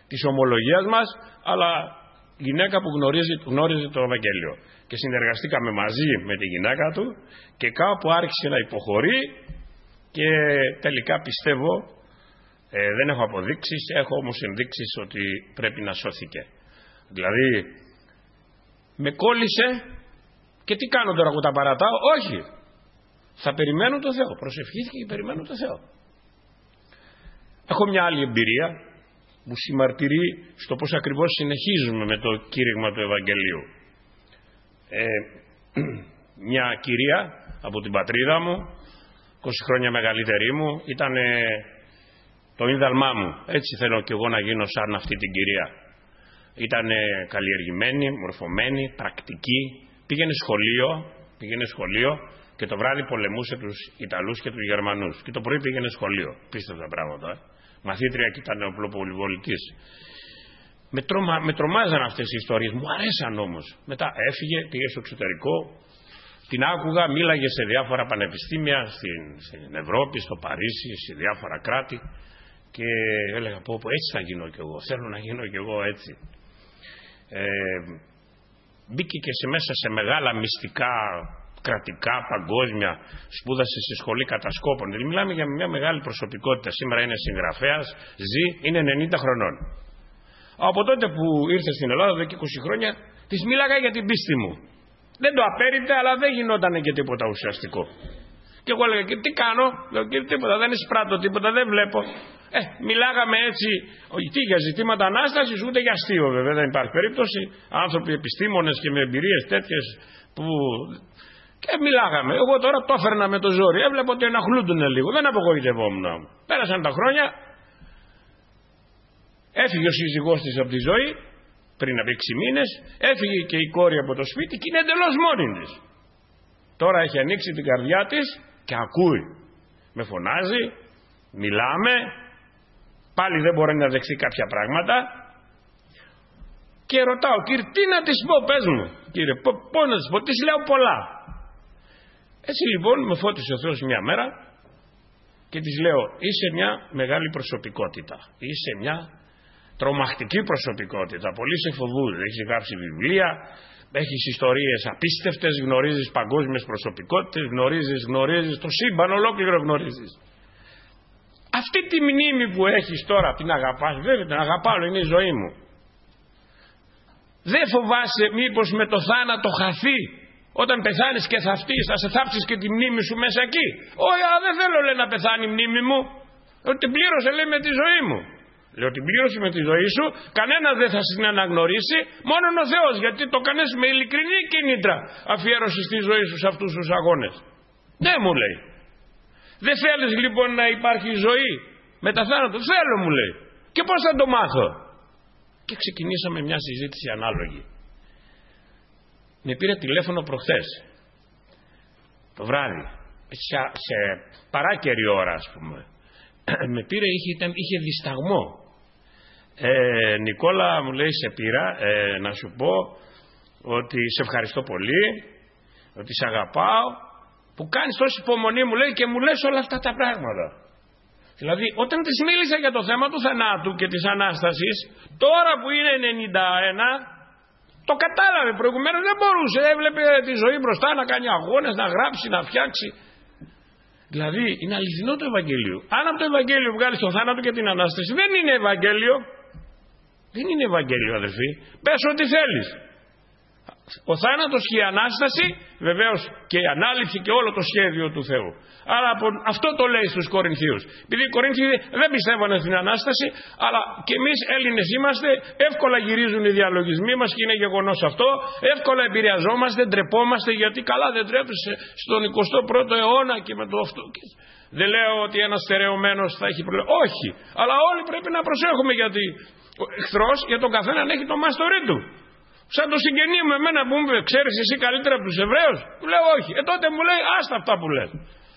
της ομολογίας μας, αλλά γυναίκα που γνωρίζει, γνώριζε το Ευαγγέλιο. Και συνεργαστήκαμε μαζί με τη γυναίκα του και κάπου άρχισε να υποχωρεί και τελικά πιστεύω, ε, δεν έχω αποδείξεις, έχω όμως ενδείξεις ότι πρέπει να σώθηκε. Δηλαδή με κόλλησε και τι κάνω τώρα που τα παρατάω? Όχι, θα περιμένω το Θεό. Προσευχήθηκε και περιμένω το Θεό. Έχω μια άλλη εμπειρία που συμμαρτυρεί στο πώς ακριβώς συνεχίζουμε με το κήρυγμα του Ευαγγελίου. Ε, μια κυρία από την πατρίδα μου, είκοσι χρόνια μεγαλύτερη μου, ήταν ε, το ίνδαλμά μου. Έτσι θέλω και εγώ να γίνω σαν αυτή την κυρία. Ήταν ε, καλλιεργημένη, μορφωμένη, πρακτική, πήγαινε σχολείο, πήγαινε σχολείο και το βράδυ πολεμούσε τους Ιταλούς και τους Γερμανούς και το πρωί πήγαινε σχολείο. Πίστευτα πράγματα. Ε. Μαθήτρια και ήταν οπλοπολιβολητής. Με, τρομα, με τρομάζαν αυτές οι ιστορίες, μου αρέσαν όμως. Μετά έφυγε, πήγε στο εξωτερικό, την άκουγα, μίλαγε σε διάφορα πανεπιστήμια στην, στην Ευρώπη, στο Παρίσι, σε διάφορα κράτη και έλεγα πω, πω έτσι θα γίνω κι εγώ, θέλω να γίνω κι εγώ έτσι. Ε, μπήκε και σε μέσα σε μεγάλα μυστικά, κρατικά, παγκόσμια, σπούδασε στη σχολή κατασκόπων. Δηλαδή μιλάμε για μια μεγάλη προσωπικότητα. Σήμερα είναι συγγραφέας, ζει, είναι ενενήντα χρονών. Από τότε που ήρθε στην Ελλάδα, εδώ και είκοσι χρόνια, της μίλαγα για την πίστη μου. Δεν το απέριπτε, αλλά δεν γινόταν και τίποτα ουσιαστικό. Και εγώ έλεγα, και τι κάνω? Λέω, και τίποτα, δεν εισπράττω τίποτα, δεν βλέπω. Ε, μιλάγαμε έτσι, τι για ζητήματα Ανάστασης, ούτε για αστείο βέβαια, δεν υπάρχει περίπτωση. Άνθρωποι επιστήμονες και με εμπειρίες τέτοιες που. Και μιλάγαμε. Εγώ τώρα το έφερνα με το ζόρι. Έβλεπα ότι ενοχλούνται λίγο. Δεν απογοητευόμουν. Πέρασαν τα χρόνια. Έφυγε ο σύζυγός της από τη ζωή πριν από έξι μήνες. Έφυγε και η κόρη από το σπίτι και είναι εντελώς μόνη της. Τώρα έχει ανοίξει την καρδιά της και ακούει. Με φωνάζει. Μιλάμε. Πάλι δεν μπορεί να δεχθεί κάποια πράγματα. Και ρωτάω, κύριε, τι να της πω, πες μου. Κύριε, πώς να της πω? Της λέω πολλά. Έτσι λοιπόν με φώτισε ο Θεός μια μέρα και της λέω, είσαι μια μεγάλη προσωπικότητα, είσαι μια τρομακτική προσωπικότητα, πολύ σε φοβούνται, έχεις γράψει βιβλία, έχεις ιστορίες απίστευτες, γνωρίζεις παγκόσμιες προσωπικότητες, γνωρίζεις, γνωρίζεις το σύμπαν ολόκληρο γνωρίζεις. Αυτή τη μνήμη που έχεις τώρα την αγαπάς? Βέβαια την αγαπάω, είναι η ζωή μου. Δεν φοβάσαι μήπως με το θάνατο χαθεί? Όταν πεθάνεις και θαυτείς, θα σε θάψεις και τη μνήμη σου μέσα εκεί? Όχι, αλλά δεν θέλω, λέει, να πεθάνει η μνήμη μου. Ότι την πλήρωσε, λέει, με τη ζωή μου. Λέω, την πλήρωσε με τη ζωή σου, κανένας δεν θα την αναγνωρίσει, μόνο ο Θεός, γιατί το κάνεις με ειλικρινή κίνητρα αφιέρωσης τη ζωή σου σε αυτούς τους αγώνες. Ναι, μου λέει. Δεν θέλεις λοιπόν να υπάρχει ζωή μετά θάνατο? Θέλω, μου λέει. Και πώς θα το μάθω? Και ξεκινήσαμε μια συζήτηση ανάλογη. Με πήρε τηλέφωνο προχθές το βράδυ, σε, σε παράκαιρη ώρα ας πούμε. Με πήρε, είχε, ήταν, είχε δισταγμό. ε, Νικόλα, μου λέει, σε πήρα ε, να σου πω ότι σε ευχαριστώ πολύ, ότι σε αγαπάω, που κάνεις τόση υπομονή, μου λέει, και μου λες όλα αυτά τα πράγματα. Δηλαδή όταν της μίλησα για το θέμα του θανάτου και της Ανάστασης, τώρα που είναι ενενήντα ένα, το κατάλαβε. Προηγουμένως δεν μπορούσε, έβλεπε τη ζωή μπροστά να κάνει αγώνες, να γράψει, να φτιάξει. Δηλαδή είναι αληθινό το Ευαγγέλιο. Αν από το Ευαγγέλιο βγάλεις τον θάνατο και την Ανάσταση, δεν είναι Ευαγγέλιο. Δεν είναι Ευαγγέλιο, αδελφοί. Πες ό,τι θέλεις. Ο θάνατος και η Ανάσταση, βεβαίως, και η ανάληψη και όλο το σχέδιο του Θεού. Άρα αυτό το λέει στους Κορινθίους. Επειδή οι Κορίνθιοι δεν πιστεύανε στην Ανάσταση, αλλά και εμείς Έλληνες είμαστε, εύκολα γυρίζουν οι διαλογισμοί μας και είναι γεγονός αυτό. Εύκολα επηρεαζόμαστε, ντρεπόμαστε, γιατί καλά δεν τρέπεσαι στον εικοστό πρώτο αιώνα και με το αυτό. Δεν λέω ότι ένας στερεωμένος θα έχει προβλήματα. Όχι, αλλά όλοι πρέπει να προσέχουμε, γιατί ο εχθρός για τον καθένα έχει το μάστορί του. Σαν το συγγενή μου εμένα που μου είπε, ξέρεις εσύ καλύτερα από τους Εβραίους? Του λέω όχι. Ε τότε μου λέει, άστα αυτά που λες.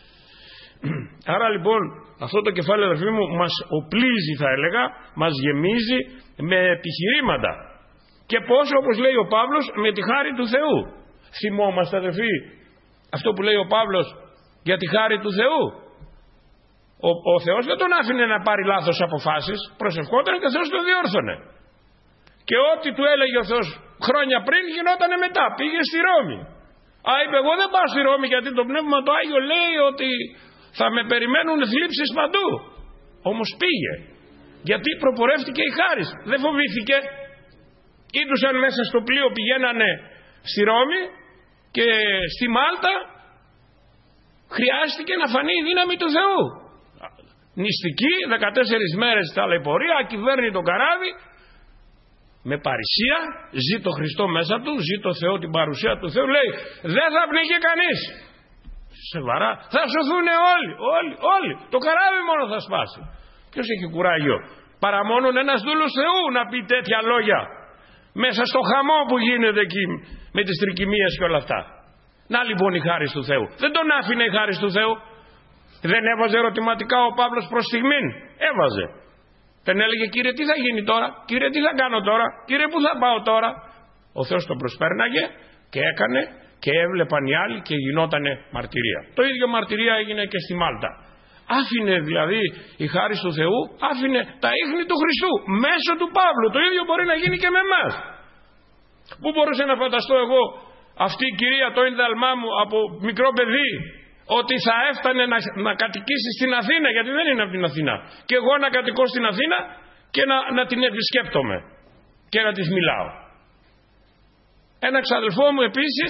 Άρα λοιπόν αυτό το κεφάλαιο, αδερφοί μου, μας οπλίζει, θα έλεγα, μας γεμίζει με επιχειρήματα. Και πώς, όπως λέει ο Παύλος, με τη χάρη του Θεού. Θυμόμαστε, αδερφοί, αυτό που λέει ο Παύλος για τη χάρη του Θεού? Ο, ο Θεός δεν τον άφηνε να πάρει λάθος αποφάσεις, προσευχόταν και ο Θεός τον διόρθωνε. Και ό,τι του έλεγε ο Θεός χρόνια πριν γινότανε μετά. Πήγε στη Ρώμη. Α, είπε, εγώ δεν πάω στη Ρώμη γιατί το Πνεύμα το Άγιο λέει ότι θα με περιμένουν θλίψεις παντού. Όμως πήγε. Γιατί προπορεύτηκε η χάρις. Δεν φοβήθηκε. Ήτουσαν μέσα στο πλοίο, πηγαίνανε στη Ρώμη και στη Μάλτα χρειάστηκε να φανεί η δύναμη του Θεού. Νηστική, δεκατέσσερις μέρες ταλαιπωρία, ακυβέρνει το καράβι, με παρησία, ζει το Χριστό μέσα του, ζει το Θεό, την παρουσία του Θεού, λέει δεν θα πνίγει κανείς. Σεβαρά, θα σωθούν όλοι, όλοι, όλοι. Το καράβι μόνο θα σπάσει. Ποιος έχει κουράγιο παρά μόνον ένας δούλος Θεού να πει τέτοια λόγια μέσα στο χαμό που γίνεται εκεί με τις τρικυμίες και όλα αυτά. Να λοιπόν η χάρις του Θεού. Δεν τον άφηνε η χάρις του Θεού. Δεν έβαζε ερωτηματικά ο Παύλος προς στιγμήν. Έβαζε. Δεν έλεγε Κύριε τι θα γίνει τώρα, Κύριε τι θα κάνω τώρα, Κύριε πού θα πάω τώρα. Ο Θεός τον προσπέρναγε και έκανε και έβλεπαν οι άλλοι και γινότανε μαρτυρία. Το ίδιο μαρτυρία έγινε και στη Μάλτα. Άφηνε δηλαδή η χάρις του Θεού, άφηνε τα ίχνη του Χριστού μέσω του Παύλου. Το ίδιο μπορεί να γίνει και με εμάς. Πού μπορούσα να φανταστώ εγώ αυτή η κυρία το ίνδαλμά μου από μικρό παιδί ότι θα έφτανε να, να κατοικήσει στην Αθήνα, γιατί δεν είναι από την Αθήνα, και εγώ να κατοικώ στην Αθήνα και να, να την επισκέπτομαι και να της μιλάω. Ένα ξαδελφό μου επίσης,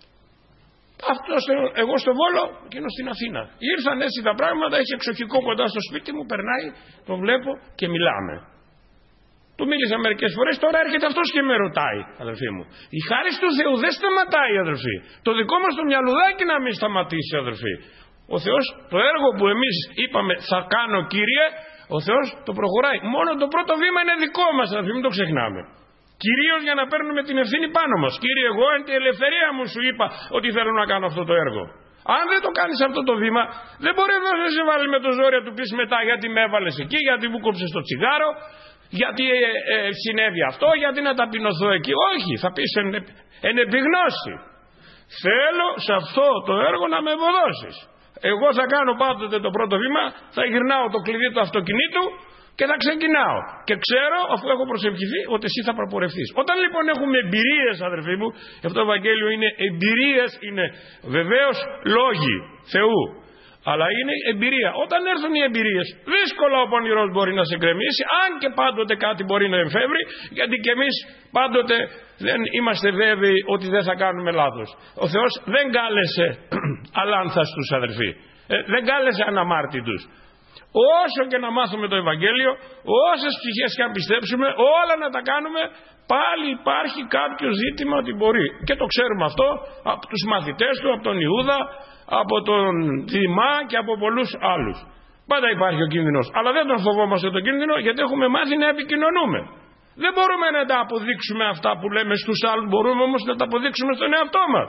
αυτός, εγώ στο Βόλο, εκείνος στην Αθήνα. Ήρθαν έτσι τα πράγματα, έχει εξοχικό κοντά στο σπίτι μου, περνάει, τον βλέπω και μιλάμε. Του μίλησα μερικές φορές, τώρα έρχεται αυτός και με ρωτάει, αδελφοί μου. Η χάρις του Θεού δεν σταματάει, αδελφοί. Το δικό μας το μυαλουδάκι να μην σταματήσει, αδελφοί. Ο Θεός, το έργο που εμείς είπαμε θα κάνω Κύριε, ο Θεός το προχωράει. Μόνο το πρώτο βήμα είναι δικό μας, αδελφοί, μην το ξεχνάμε. Κυρίως για να παίρνουμε την ευθύνη πάνω μας. Κύριε, εγώ εν τη ελευθερία μου σου είπα ότι θέλω να κάνω αυτό το έργο. Αν δεν το κάνεις αυτό το βήμα, δεν μπορεί εδώ να σε βάλει με το ζόρι να του πεις μετά γιατί με έβαλες εκεί, γιατί μου κόψες το τσιγάρο, γιατί ε, ε, συνέβη αυτό, γιατί να ταπεινωθώ εκεί. Όχι, θα πεις εν, εν επιγνώση. Θέλω σε αυτό το έργο να με ευωδώσεις. Εγώ θα κάνω πάντοτε το πρώτο βήμα, θα γυρνάω το κλειδί του αυτοκινήτου και θα ξεκινάω. Και ξέρω, αφού έχω προσευχηθεί, ότι εσύ θα προπορευθείς. Όταν λοιπόν έχουμε εμπειρίες, αδερφοί μου, αυτό το Ευαγγέλιο είναι εμπειρίες, είναι βεβαίως λόγοι Θεού. Αλλά είναι εμπειρία. Όταν έρθουν οι εμπειρίες, δύσκολα ο πονηρός μπορεί να σε γκρεμίσει, αν και πάντοτε κάτι μπορεί να εμφεύρει, γιατί και εμείς πάντοτε δεν είμαστε βέβαιοι ότι δεν θα κάνουμε λάθος. Ο Θεός δεν κάλεσε αλάνθαστους, αδερφοί. Ε, δεν κάλεσε αναμάρτητους. Όσο και να μάθουμε το Ευαγγέλιο, όσες ψυχές και αν πιστέψουμε, όλα να τα κάνουμε, πάλι υπάρχει κάποιο ζήτημα ότι μπορεί. Και το ξέρουμε αυτό από τους μαθητές του, από τον Ιούδα, από τον Δημά και από πολλούς άλλους. Πάντα υπάρχει ο κίνδυνος. Αλλά δεν τον φοβόμαστε τον κίνδυνο, γιατί έχουμε μάθει να επικοινωνούμε. Δεν μπορούμε να τα αποδείξουμε αυτά που λέμε στους άλλους, μπορούμε όμως να τα αποδείξουμε στον εαυτό μας.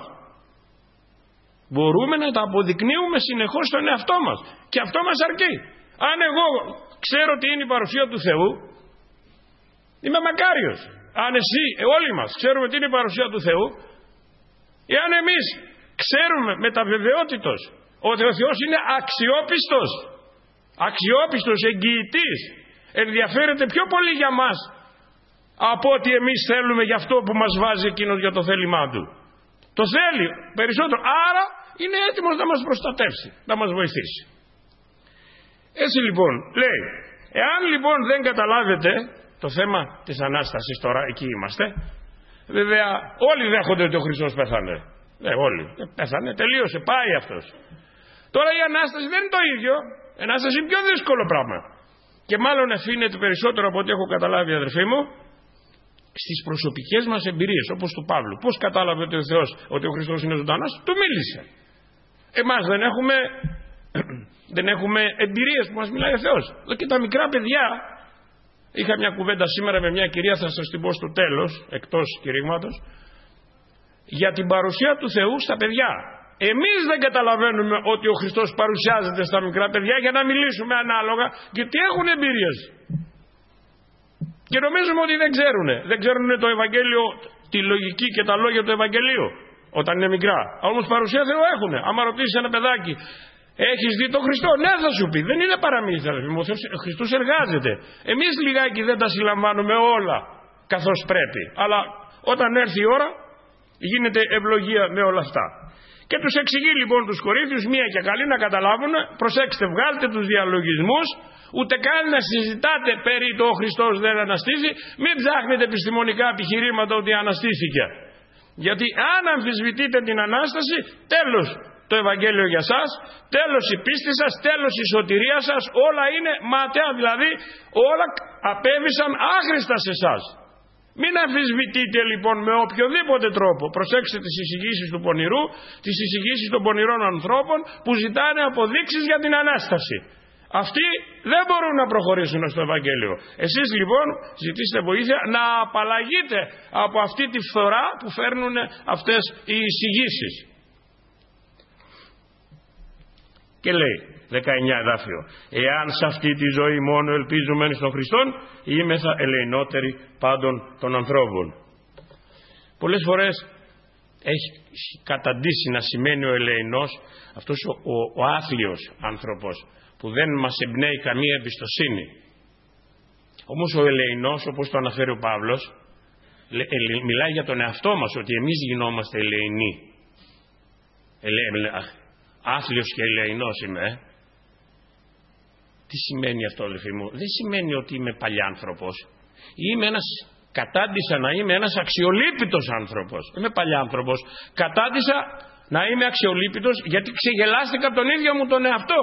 Μπορούμε να τα αποδεικνύουμε συνεχώς στον εαυτό μας. Και αυτό μας αρκεί. Αν εγώ ξέρω τι είναι η παρουσία του Θεού, είμαι μακάριος. Αν εσύ, όλοι μας, ξέρουμε τι είναι η παρουσία του Θεού, εάν εμείς ξέρουμε με τα βεβαιότητος ότι ο Θεός είναι αξιόπιστος, αξιόπιστος, εγγυητής, ενδιαφέρεται πιο πολύ για μας από ότι εμείς θέλουμε για αυτό που μας βάζει εκείνος για το θέλημά του. Το θέλει περισσότερο, άρα είναι έτοιμος να μας προστατεύσει, να μας βοηθήσει. Έτσι λοιπόν λέει, εάν λοιπόν δεν καταλάβετε το θέμα της Ανάστασης, τώρα εκεί είμαστε, βέβαια όλοι δέχονται ότι ο Χριστός πέθανε. Ναι, όλοι. Πέθανε, τελείωσε, πάει αυτός. Τώρα η Ανάσταση δεν είναι το ίδιο. Η Ανάσταση είναι πιο δύσκολο πράγμα. Και μάλλον αφήνεται περισσότερο από ό,τι έχω καταλάβει, αδερφοί μου, στις προσωπικές μας εμπειρίες, όπως του Παύλου. Πώς κατάλαβε ότι ο Θεός, ότι ο Χριστός είναι ζωντανός, του μίλησε. Εμάς δεν έχουμε, δεν έχουμε εμπειρίες που μας μιλάει ο Θεός. Εδώ και τα μικρά παιδιά, είχα μια κουβέντα σήμερα με μια κυρία, θα σας την πω στο τέλος, εκτός κηρύγματος, για την παρουσία του Θεού στα παιδιά. Εμείς δεν καταλαβαίνουμε ότι ο Χριστός παρουσιάζεται στα μικρά παιδιά για να μιλήσουμε ανάλογα, γιατί έχουν εμπειρίες. Και νομίζουμε ότι δεν ξέρουν. Δεν ξέρουν το Ευαγγέλιο, τη λογική και τα λόγια του Ευαγγελίου όταν είναι μικρά. Όμως παρουσία Θεού έχουν. Άμα ρωτήσεις ένα παιδάκι, Έχεις δει τον Χριστό? Ναι, θα σου πει. Δεν είναι παραμύθι, αδελφοί μου. Ο Χριστός εργάζεται. Εμείς λιγάκι δεν τα συλλαμβάνουμε όλα καθώς πρέπει. Αλλά όταν έρθει η ώρα γίνεται ευλογία με όλα αυτά. Και τους εξηγεί λοιπόν τους Κορίνθιους μία και καλή να καταλάβουν. Προσέξτε, βγάλτε τους διαλογισμούς. Ούτε καν να συζητάτε περί το ο Χριστός δεν αναστήθη. Μην ψάχνετε επιστημονικά επιχειρήματα ότι αναστήθηκε. Γιατί αν αμφισβητείτε την Ανάσταση, τέλος το Ευαγγέλιο για σας, τέλος η πίστη σας, τέλος η σωτηρία σας, όλα είναι ματέα, δηλαδή όλα απέβησαν άχρηστα σε εσάς. Μην αμφισβητείτε λοιπόν με οποιοδήποτε τρόπο. Προσέξτε τις εισηγήσεις του πονηρού, τις εισηγήσεις των πονηρών ανθρώπων που ζητάνε αποδείξεις για την Ανάσταση. Αυτοί δεν μπορούν να προχωρήσουν στο Ευαγγέλιο. Εσείς λοιπόν ζητήστε βοήθεια να απαλλαγείτε από αυτή τη φθορά που φέρνουν αυτές οι εισηγήσεις. Και λέει δεκαεννιά εδάφιο, εάν σε αυτή τη ζωή μόνο ελπίζουμε στον Χριστόν, είμεθα ελεηνότεροι πάντων των ανθρώπων. Πολλές φορές έχει καταντήσει να σημαίνει ο ελεηνός αυτός ο, ο, ο άθλιος άνθρωπος που δεν μας εμπνέει καμία εμπιστοσύνη. Όμως ο ελεηνός, όπως το αναφέρει ο Παύλος, μιλάει για τον εαυτό μας, ότι εμείς γινόμαστε ελεηνοί. Ελε, άθλιος και ελεηνός είμαι. Ε? Τι σημαίνει αυτό, αδελφοί μου? Δεν σημαίνει ότι είμαι παλιάνθρωπος. Είμαι ένας, κατάντησα να είμαι ένας αξιολύπητος άνθρωπος. Είμαι παλιάνθρωπος. Κατάντησα να είμαι αξιολύπητος γιατί ξεγελάστηκα από τον ίδιο μου τον εαυτό.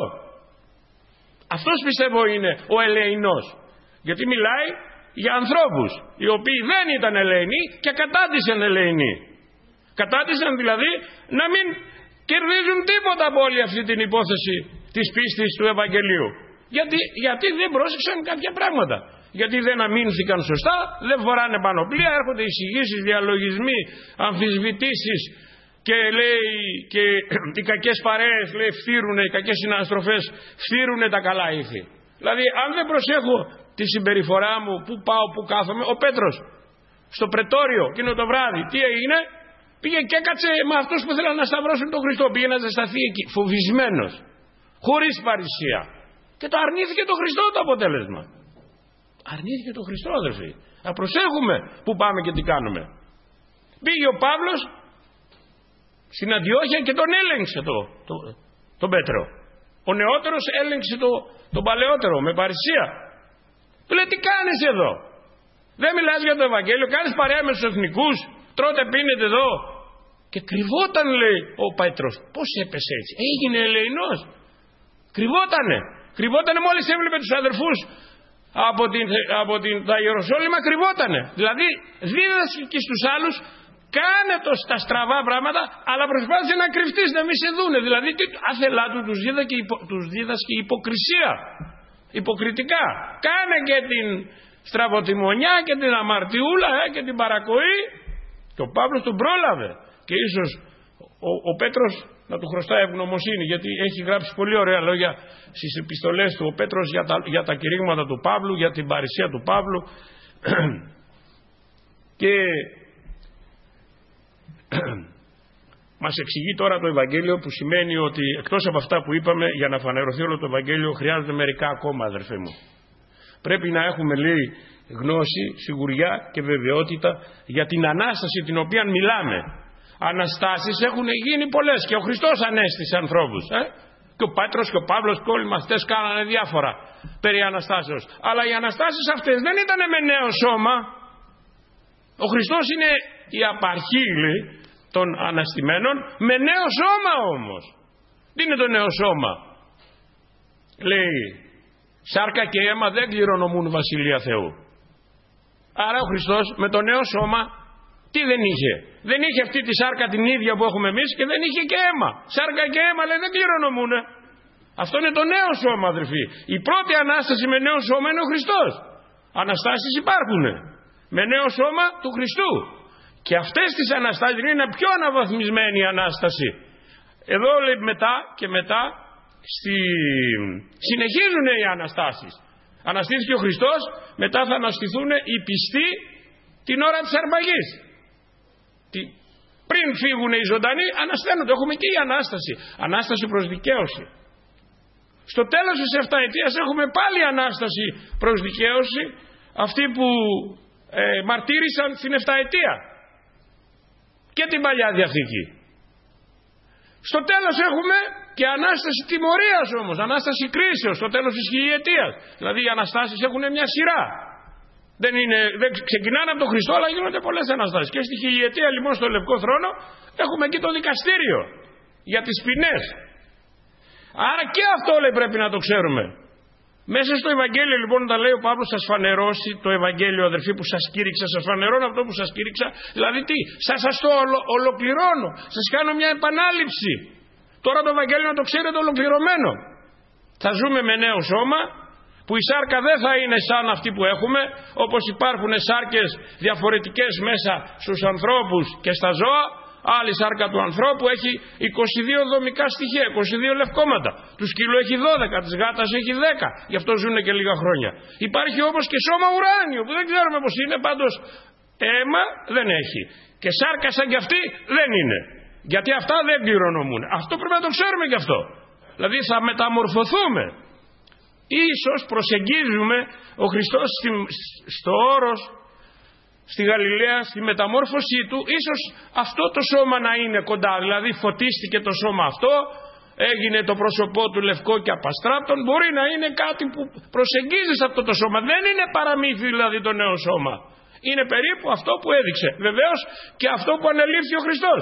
Αυτός πιστεύω είναι ο ελεηνός. Γιατί μιλάει για ανθρώπους οι οποίοι δεν ήταν ελεηνοί και κατάντησαν ελεηνοί. Κατάντησαν δηλαδή να μην κερδίζουν τίποτα από όλη αυτή την υπόθεση της πίστης του Ευαγγελίου. Γιατί, γιατί δεν πρόσεξαν κάποια πράγματα. Γιατί δεν αμήνθηκαν σωστά, δεν φοράνε πανοπλία, έρχονται εισηγήσεις, διαλογισμοί, αμφισβητήσεις και λέει και οι κακές παρέες λέει φθήρουνε, οι κακές συναστροφές φθήρουνε τα καλά ήθη. Δηλαδή αν δεν προσέχω τη συμπεριφορά μου, που πάω, που κάθομαι, ο Πέτρος στο πρετόριο εκείνο το βράδυ, τι έγινε? Πήγε και έκατσε με αυτούς που θέλαν να σταυρώσουν τον Χριστό. Πήγε να ζεσταθεί εκεί, φοβισμένος, χωρίς παρησία. Και το αρνήθηκε τον Χριστό το αποτέλεσμα. Αρνήθηκε τον Χριστό, αδελφοί. Να προσέχουμε που πάμε και τι κάνουμε. Πήγε ο Παύλος στην Αντιόχεια και τον έλεγξε το, το, τον Πέτρο. Ο νεότερος έλεγξε το, τον παλαιότερο με παρησία. Του λέει, τι κάνεις εδώ? Δεν μιλάς για το Ευαγγέλιο, κάνεις παρέα με τους εθνικούς, τρώτε πίνετε εδώ. Και κρυβόταν, λέει ο Πέτρος. Πώς έπεσε έτσι? Έγινε ελεηνός. Κρυβότανε. Κρυβότανε μόλις έβλεπε τους αδερφούς από, την, από την, τα Ιεροσόλυμα, κρυβότανε. Δηλαδή δίδασκε στους άλλους, κάνε το στα στραβά πράγματα, αλλά προσπάθησε να κρυφτείς, να μην σε δούνε. Δηλαδή άθελά του τους δίδασκε, τους δίδασκε υποκρισία. Υποκριτικά. Κάνε και την στραβοτιμονιά και την αμαρτιούλα ε, και την παρακοή. Και ο Παύλος τον πρόλαβε. Και ίσως ο, ο Πέτρος να του χρωστάει ευγνωμοσύνη, γιατί έχει γράψει πολύ ωραία λόγια στις επιστολές του ο Πέτρος για τα, για τα κηρύγματα του Παύλου, για την παρησία του Παύλου. Και μας εξηγεί τώρα το Ευαγγέλιο, που σημαίνει ότι εκτός από αυτά που είπαμε, για να φανερωθεί όλο το Ευαγγέλιο χρειάζονται μερικά ακόμα, αδερφέ μου. Πρέπει να έχουμε, λέει, γνώση, σιγουριά και βεβαιότητα για την Ανάσταση την οποία μιλάμε. Αναστάσεις έχουν γίνει πολλές και ο Χριστός ανέστησε ανθρώπους. Ε? Και ο Πέτρος και ο Παύλος και όλοι οι μαθητές κάνανε διάφορα περί Αναστάσεως. Αλλά οι Αναστάσεις αυτές δεν ήταν με νέο σώμα. Ο Χριστός είναι η απαρχή, λέει, των αναστημένων, με νέο σώμα όμως. Τι είναι το νέο σώμα? Λέει, σάρκα και αίμα δεν κληρονομούν Βασιλεία Θεού. Άρα ο Χριστός με το νέο σώμα τι δεν είχε? Δεν είχε αυτή τη σάρκα την ίδια που έχουμε εμείς και δεν είχε και αίμα. Σάρκα και αίμα, λέει, δεν κληρονομούνε. Αυτό είναι το νέο σώμα, αδερφοί. Η πρώτη Ανάσταση με νέο σώμα είναι ο Χριστός. Αναστάσεις υπάρχουν με νέο σώμα του Χριστού. Και αυτές τις Αναστάσεις είναι μια πιο αναβαθμισμένη Ανάσταση. Εδώ λέει μετά και μετά στη... συνεχίζουν οι Αναστάσεις. Αναστήθηκε ο Χριστός, μετά θα αναστηθούν οι πιστοί την ώρα της αρπαγής. Τι... Πριν φύγουν οι ζωντανοί, ανασταίνονται. Έχουμε και η Ανάσταση. Ανάσταση προς δικαίωση. Στο τέλος της εφταετίας έχουμε πάλι Ανάσταση προς δικαίωση, αυτοί που ε, μαρτύρησαν στην εφταετία και την Παλιά Διαθήκη. Στο τέλος έχουμε και Ανάσταση τιμωρίας όμως, Ανάσταση κρίσεως στο τέλος της χιλιετίας. Δηλαδή οι Αναστάσεις έχουν μια σειρά. Δεν, είναι, δεν ξεκινάνε από τον Χριστό, αλλά γίνονται πολλές Αναστάσεις. Και στη χιλιετία λοιπόν στο Λευκό Θρόνο έχουμε εκεί το δικαστήριο για τις ποινές. Άρα και αυτό λέει πρέπει να το ξέρουμε. Μέσα στο Ευαγγέλιο λοιπόν όταν λέει ο Παύλος σας φανερώσει το Ευαγγέλιο, αδερφοί, που σας κήρυξα, σας φανερώνω αυτό που σας κήρυξα, δηλαδή τι, σας, σας το ολο, ολοκληρώνω, σας κάνω μια επανάληψη. Τώρα το Ευαγγέλιο να το ξέρετε ολοκληρωμένο. Θα ζούμε με νέο σώμα, που η σάρκα δεν θα είναι σαν αυτή που έχουμε, όπως υπάρχουν σάρκες διαφορετικές μέσα στους ανθρώπους και στα ζώα. Άλλη σάρκα του ανθρώπου έχει είκοσι δύο δομικά στοιχεία, είκοσι δύο λευκόματα. Του σκύλου έχει δώδεκα, της γάτας έχει δέκα. Γι' αυτό ζουν και λίγα χρόνια. Υπάρχει όμως και σώμα ουράνιο που δεν ξέρουμε πως είναι, πάντως αίμα δεν έχει. Και σάρκα σαν κι αυτή δεν είναι. Γιατί αυτά δεν κληρονομούν. Αυτό πρέπει να το ξέρουμε κι αυτό. Δηλαδή θα μεταμορφωθούμε. Ίσως προσεγγίζουμε ο Χριστός στο όρος, στη Γαλιλαία, στη μεταμόρφωσή του, ίσως αυτό το σώμα να είναι κοντά. Δηλαδή φωτίστηκε το σώμα αυτό, έγινε το πρόσωπό του λευκό και απαστράπτον. Μπορεί να είναι κάτι που προσεγγίζει σε αυτό το σώμα. Δεν είναι παραμύθι δηλαδή το νέο σώμα. Είναι περίπου αυτό που έδειξε. Βεβαίως και αυτό που ανελήφθη ο Χριστός.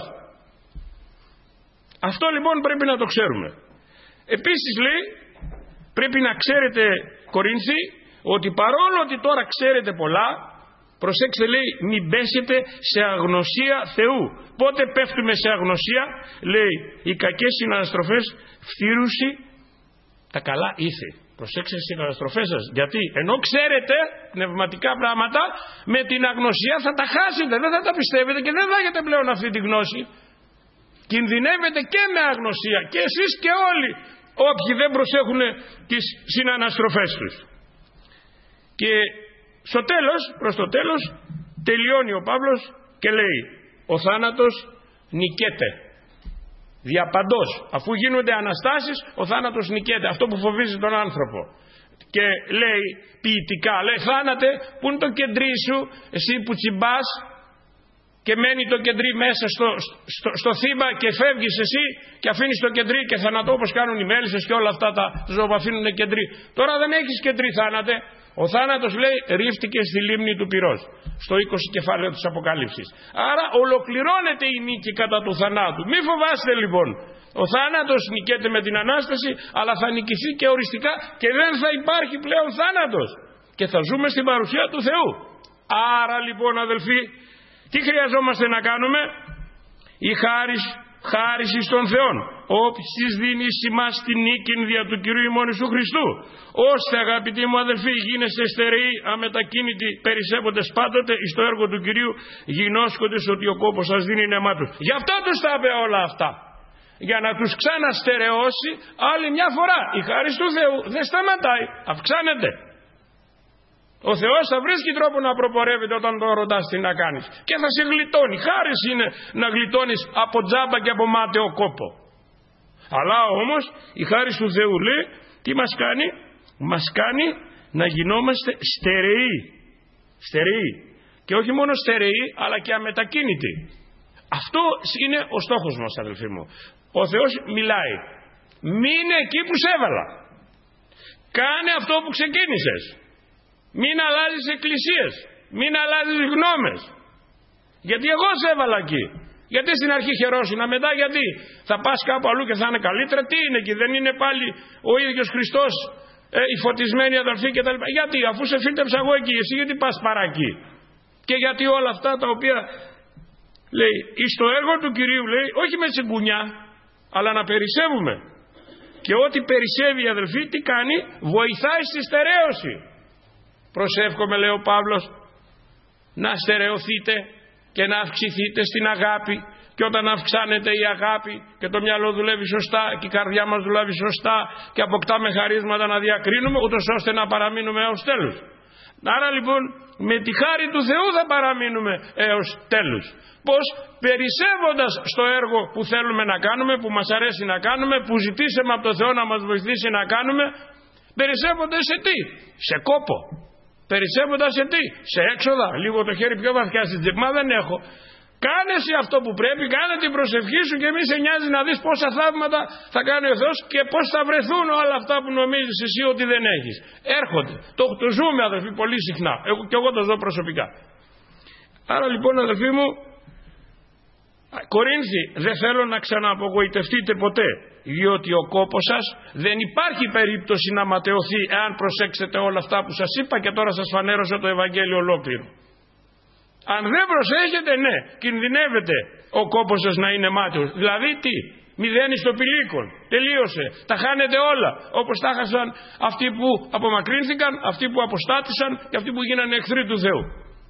Αυτό λοιπόν πρέπει να το ξέρουμε. Επίσης λέει, πρέπει να ξέρετε Κορίνθοι, ότι παρόλο ότι τώρα ξέρετε πολλά, προσέξτε λέει, μην πέσετε σε αγνωσία Θεού. Πότε πέφτουμε σε αγνωσία? Λέει, οι κακές συναναστροφές φτύρουσι τα καλά ήθη. Προσέξτε στις συναναστροφές σας. Γιατί ενώ ξέρετε πνευματικά πράγματα, με την αγνωσία θα τα χάσετε, δεν θα τα πιστεύετε και δεν θα έχετε πλέον αυτή τη γνώση. Κινδυνεύετε και με αγνωσία, και εσείς και όλοι όποιοι δεν προσέχουν τις συναναστροφές τους. Και στο τέλος, προς το τέλος, τελειώνει ο Παύλος και λέει, ο θάνατος νικέται. Διαπαντός. Αφού γίνονται αναστάσεις, ο θάνατος νικέται. Αυτό που φοβίζει τον άνθρωπο. Και λέει ποιητικά, λέει, θάνατε, πού είναι το κεντρί σου, εσύ που τσιμπάς και μένει το κεντρί μέσα στο, στο, στο θύμα και φεύγεις εσύ και αφήνεις το κεντρί και θανατώ, όπως κάνουν οι μέλισσες και όλα αυτά τα ζώα που αφήνουν κεντρί. Τώρα δεν έχεις κεντρί, θάνατε. Ο θάνατος λέει ρίφτηκε στη λίμνη του πυρός, στο είκοσι κεφάλαιο της Αποκάλυψης. Άρα ολοκληρώνεται η νίκη κατά του θανάτου. Μη φοβάστε λοιπόν. Ο θάνατος νικέται με την Ανάσταση, αλλά θα νικηθεί και οριστικά και δεν θα υπάρχει πλέον θάνατος. Και θα ζούμε στην παρουσία του Θεού. Άρα λοιπόν αδελφοί, τι χρειαζόμαστε να κάνουμε? Η χάρις, χάριση των Θεών, όψης δίνει σημάς την νίκη δια του Κυρίου ημών Ιησού Χριστού, ώστε αγαπητοί μου αδελφοί γίνεστε στερεοί, αμετακίνητοι, περισσεύοντες πάντοτε εις το έργο του Κυρίου, γινώσκοντες ότι ο κόπος σας δίνει νεμά τους. Γι' αυτό τους τα είπε όλα αυτά, για να τους ξαναστερεώσει άλλη μια φορά. Η χάρις του Θεού δεν σταματάει, αυξάνεται. Ο Θεός θα βρίσκει τρόπο να προπορεύεται όταν τον ρωτάς τι να κάνεις. Και θα σε γλιτώνει. Χάρις είναι να γλιτώνεις από τζάμπα και από μάταιο κόπο. Αλλά όμως η χάρις του Θεού λέει τι μας κάνει? Μας κάνει να γινόμαστε στερεοί. Στερεοί. Και όχι μόνο στερεοί αλλά και αμετακίνητοι. Αυτό είναι ο στόχος μας αδελφοί μου. Ο Θεός μιλάει. Μείνε εκεί που σε έβαλα. Κάνε αυτό που ξεκίνησες. Μην αλλάζεις εκκλησίες, μην αλλάζεις γνώμες. Γιατί εγώ σε έβαλα εκεί. Γιατί στην αρχή χαιρόσουνα, μετά γιατί θα πας κάπου αλλού και θα είναι καλύτερα? Τι είναι εκεί, δεν είναι πάλι ο ίδιος Χριστός, ε, οι φωτισμένοι αδελφοί κτλ. Γιατί, αφού σε φύλτεψα εγώ εκεί, εσύ γιατί πας παρά εκεί? Και γιατί όλα αυτά τα οποία λέει εις το έργο του Κυρίου, λέει, όχι με τσιγκουνιά, αλλά να περισσεύουμε. Και ό,τι περισσεύει αδελφοί, τι κάνει? Βοηθάει στη στερέωση. Προσεύχομαι, λέει ο Παύλος, να στερεωθείτε και να αυξηθείτε στην αγάπη. Και όταν αυξάνεται η αγάπη και το μυαλό δουλεύει σωστά και η καρδιά μας δουλεύει σωστά και αποκτάμε χαρίσματα να διακρίνουμε, ούτως ώστε να παραμείνουμε έως τέλους. Άρα λοιπόν με τη χάρη του Θεού θα παραμείνουμε έως τέλους. Πώς? Περισσεύοντας στο έργο που θέλουμε να κάνουμε, που μας αρέσει να κάνουμε, που ζητήσαμε από το Θεό να μας βοηθήσει να κάνουμε. Περισσεύοντας σε τι? Σε κόπο. Περισσεύοντας σε τι? Σε έξοδα. Λίγο το χέρι πιο βαθιά στην τσεκμά δεν έχω. Κάνε εσύ αυτό που πρέπει, κάνε την προσευχή σου και μη σε νοιάζει να δεις πόσα θαύματα θα κάνει ο Θεός και πώς θα βρεθούν όλα αυτά που νομίζεις εσύ ότι δεν έχεις. Έρχονται. Το, το ζούμε αδελφοί πολύ συχνά. Εγώ, και εγώ το ζω προσωπικά. Άρα λοιπόν αδελφοί μου, Κορίνθοι, δεν θέλω να ξανααπογοητευτείτε ποτέ, διότι ο κόπος σας δεν υπάρχει περίπτωση να ματαιωθεί εάν προσέξετε όλα αυτά που σας είπα και τώρα σας φανέρωσα το Ευαγγέλιο ολόκληρο. Αν δεν προσέχετε, ναι, κινδυνεύετε ο κόπος σας να είναι μάταιος. Δηλαδή τι? Μηδένει στο πηλίκον. Τελείωσε. Τα χάνετε όλα. Όπως τα χάσαν αυτοί που απομακρύνθηκαν, αυτοί που αποστάτησαν και αυτοί που γίνανε εχθροί του Θεού.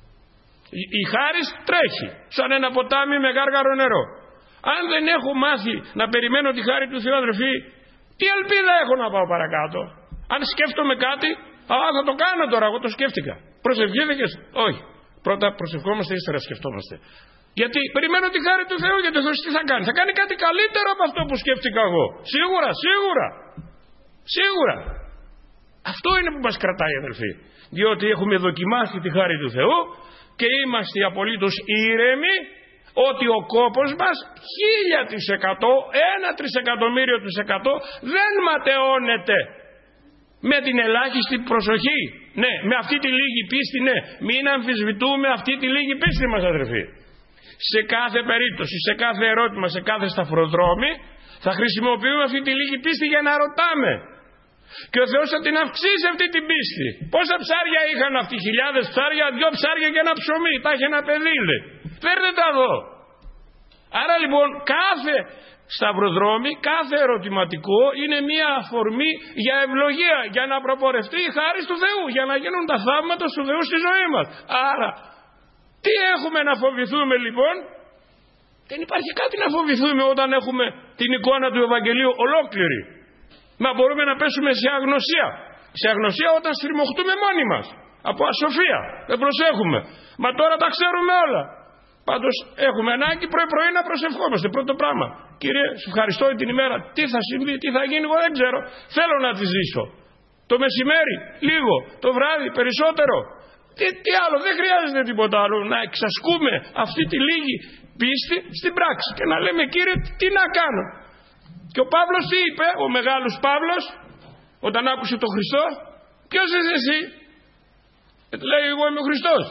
Η χάρις τρέχει σαν ένα ποτάμι με γάργαρο νερό. Αν δεν έχω μάθει να περιμένω τη χάρη του Θεού, αδερφοί, τι ελπίδα έχω να πάω παρακάτω? Αν σκέφτομαι κάτι, α, θα το κάνω τώρα, εγώ το σκέφτηκα. Προσευχήθηκες? Όχι. Πρώτα προσευχόμαστε, ύστερα σκεφτόμαστε. Γιατί περιμένω τη χάρη του Θεού, γιατί ο Θεός τι θα κάνει? Θα κάνει κάτι καλύτερο από αυτό που σκέφτηκα εγώ. Σίγουρα, σίγουρα. Σίγουρα. Αυτό είναι που μας κρατάει, αδελφοί. Διότι έχουμε δοκιμάσει τη χάρη του Θεού και είμαστε απολύτως ήρεμοι ότι ο κόπος μας χίλια της εκατό, ένα τρισεκατομμύριο της εκατό δεν ματαιώνεται με την ελάχιστη προσοχή. Ναι, με αυτή τη λίγη πίστη, ναι. Μην αμφισβητούμε αυτή τη λίγη πίστη μας, αδερφοί. Σε κάθε περίπτωση, σε κάθε ερώτημα, σε κάθε σταυροδρόμι θα χρησιμοποιούμε αυτή τη λίγη πίστη για να ρωτάμε. Και ο Θεός θα την αυξήσει αυτή την πίστη. Πόσα ψάρια είχαν αυτοί? Χιλιάδες ψάρια, δυο ψάρια και ένα ψωμί. Τα είχε ένα παιδί, λέει. Φέρτε τα εδώ. Άρα λοιπόν κάθε σταυροδρόμι, κάθε ερωτηματικό είναι μια αφορμή για ευλογία, για να προπορευτεί η χάρη του Θεού, για να γίνουν τα θαύματα του Θεού στη ζωή μας. Άρα τι έχουμε να φοβηθούμε λοιπόν? Δεν υπάρχει κάτι να φοβηθούμε όταν έχουμε την εικόνα του Ευαγγελίου ολόκληρη. Μα μπορούμε να πέσουμε σε αγνωσία. Σε αγνωσία όταν στριμωχτούμε μόνοι μας. Από ασοφία. Δεν προσέχουμε. Μα τώρα τα ξέρουμε όλα. Πάντως έχουμε ανάγκη πρωί-πρωί να προσευχόμαστε. Πρώτο πράγμα. Κύριε, σου ευχαριστώ την ημέρα. Τι θα συμβεί, τι θα γίνει, εγώ δεν ξέρω. Θέλω να τη ζήσω. Το μεσημέρι, λίγο. Το βράδυ, περισσότερο. Τι, τι άλλο, δεν χρειάζεται τίποτα άλλο. Να εξασκούμε αυτή τη λίγη πίστη στην πράξη. Και να λέμε, Κύριε, τι να κάνω? Και ο Παύλος τι είπε, ο μεγάλος Παύλος, όταν άκουσε τον Χριστό? Ποιος είσαι εσύ? Και του λέει, εγώ είμαι ο Χριστός.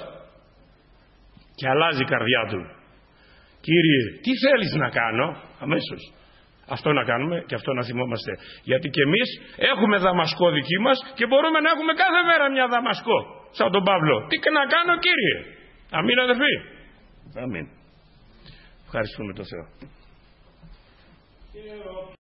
Και αλλάζει η καρδιά του. Κύριε, τι θέλεις να κάνω? Αμέσως. Αυτό να κάνουμε και αυτό να θυμόμαστε. Γιατί και εμείς έχουμε Δαμασκό δική μας και μπορούμε να έχουμε κάθε μέρα μια Δαμασκό. Σαν τον Παύλο. Τι να κάνω, Κύριε? Αμήν, αδερφοί. Αμήν. Ευχαριστούμε τον Θεό.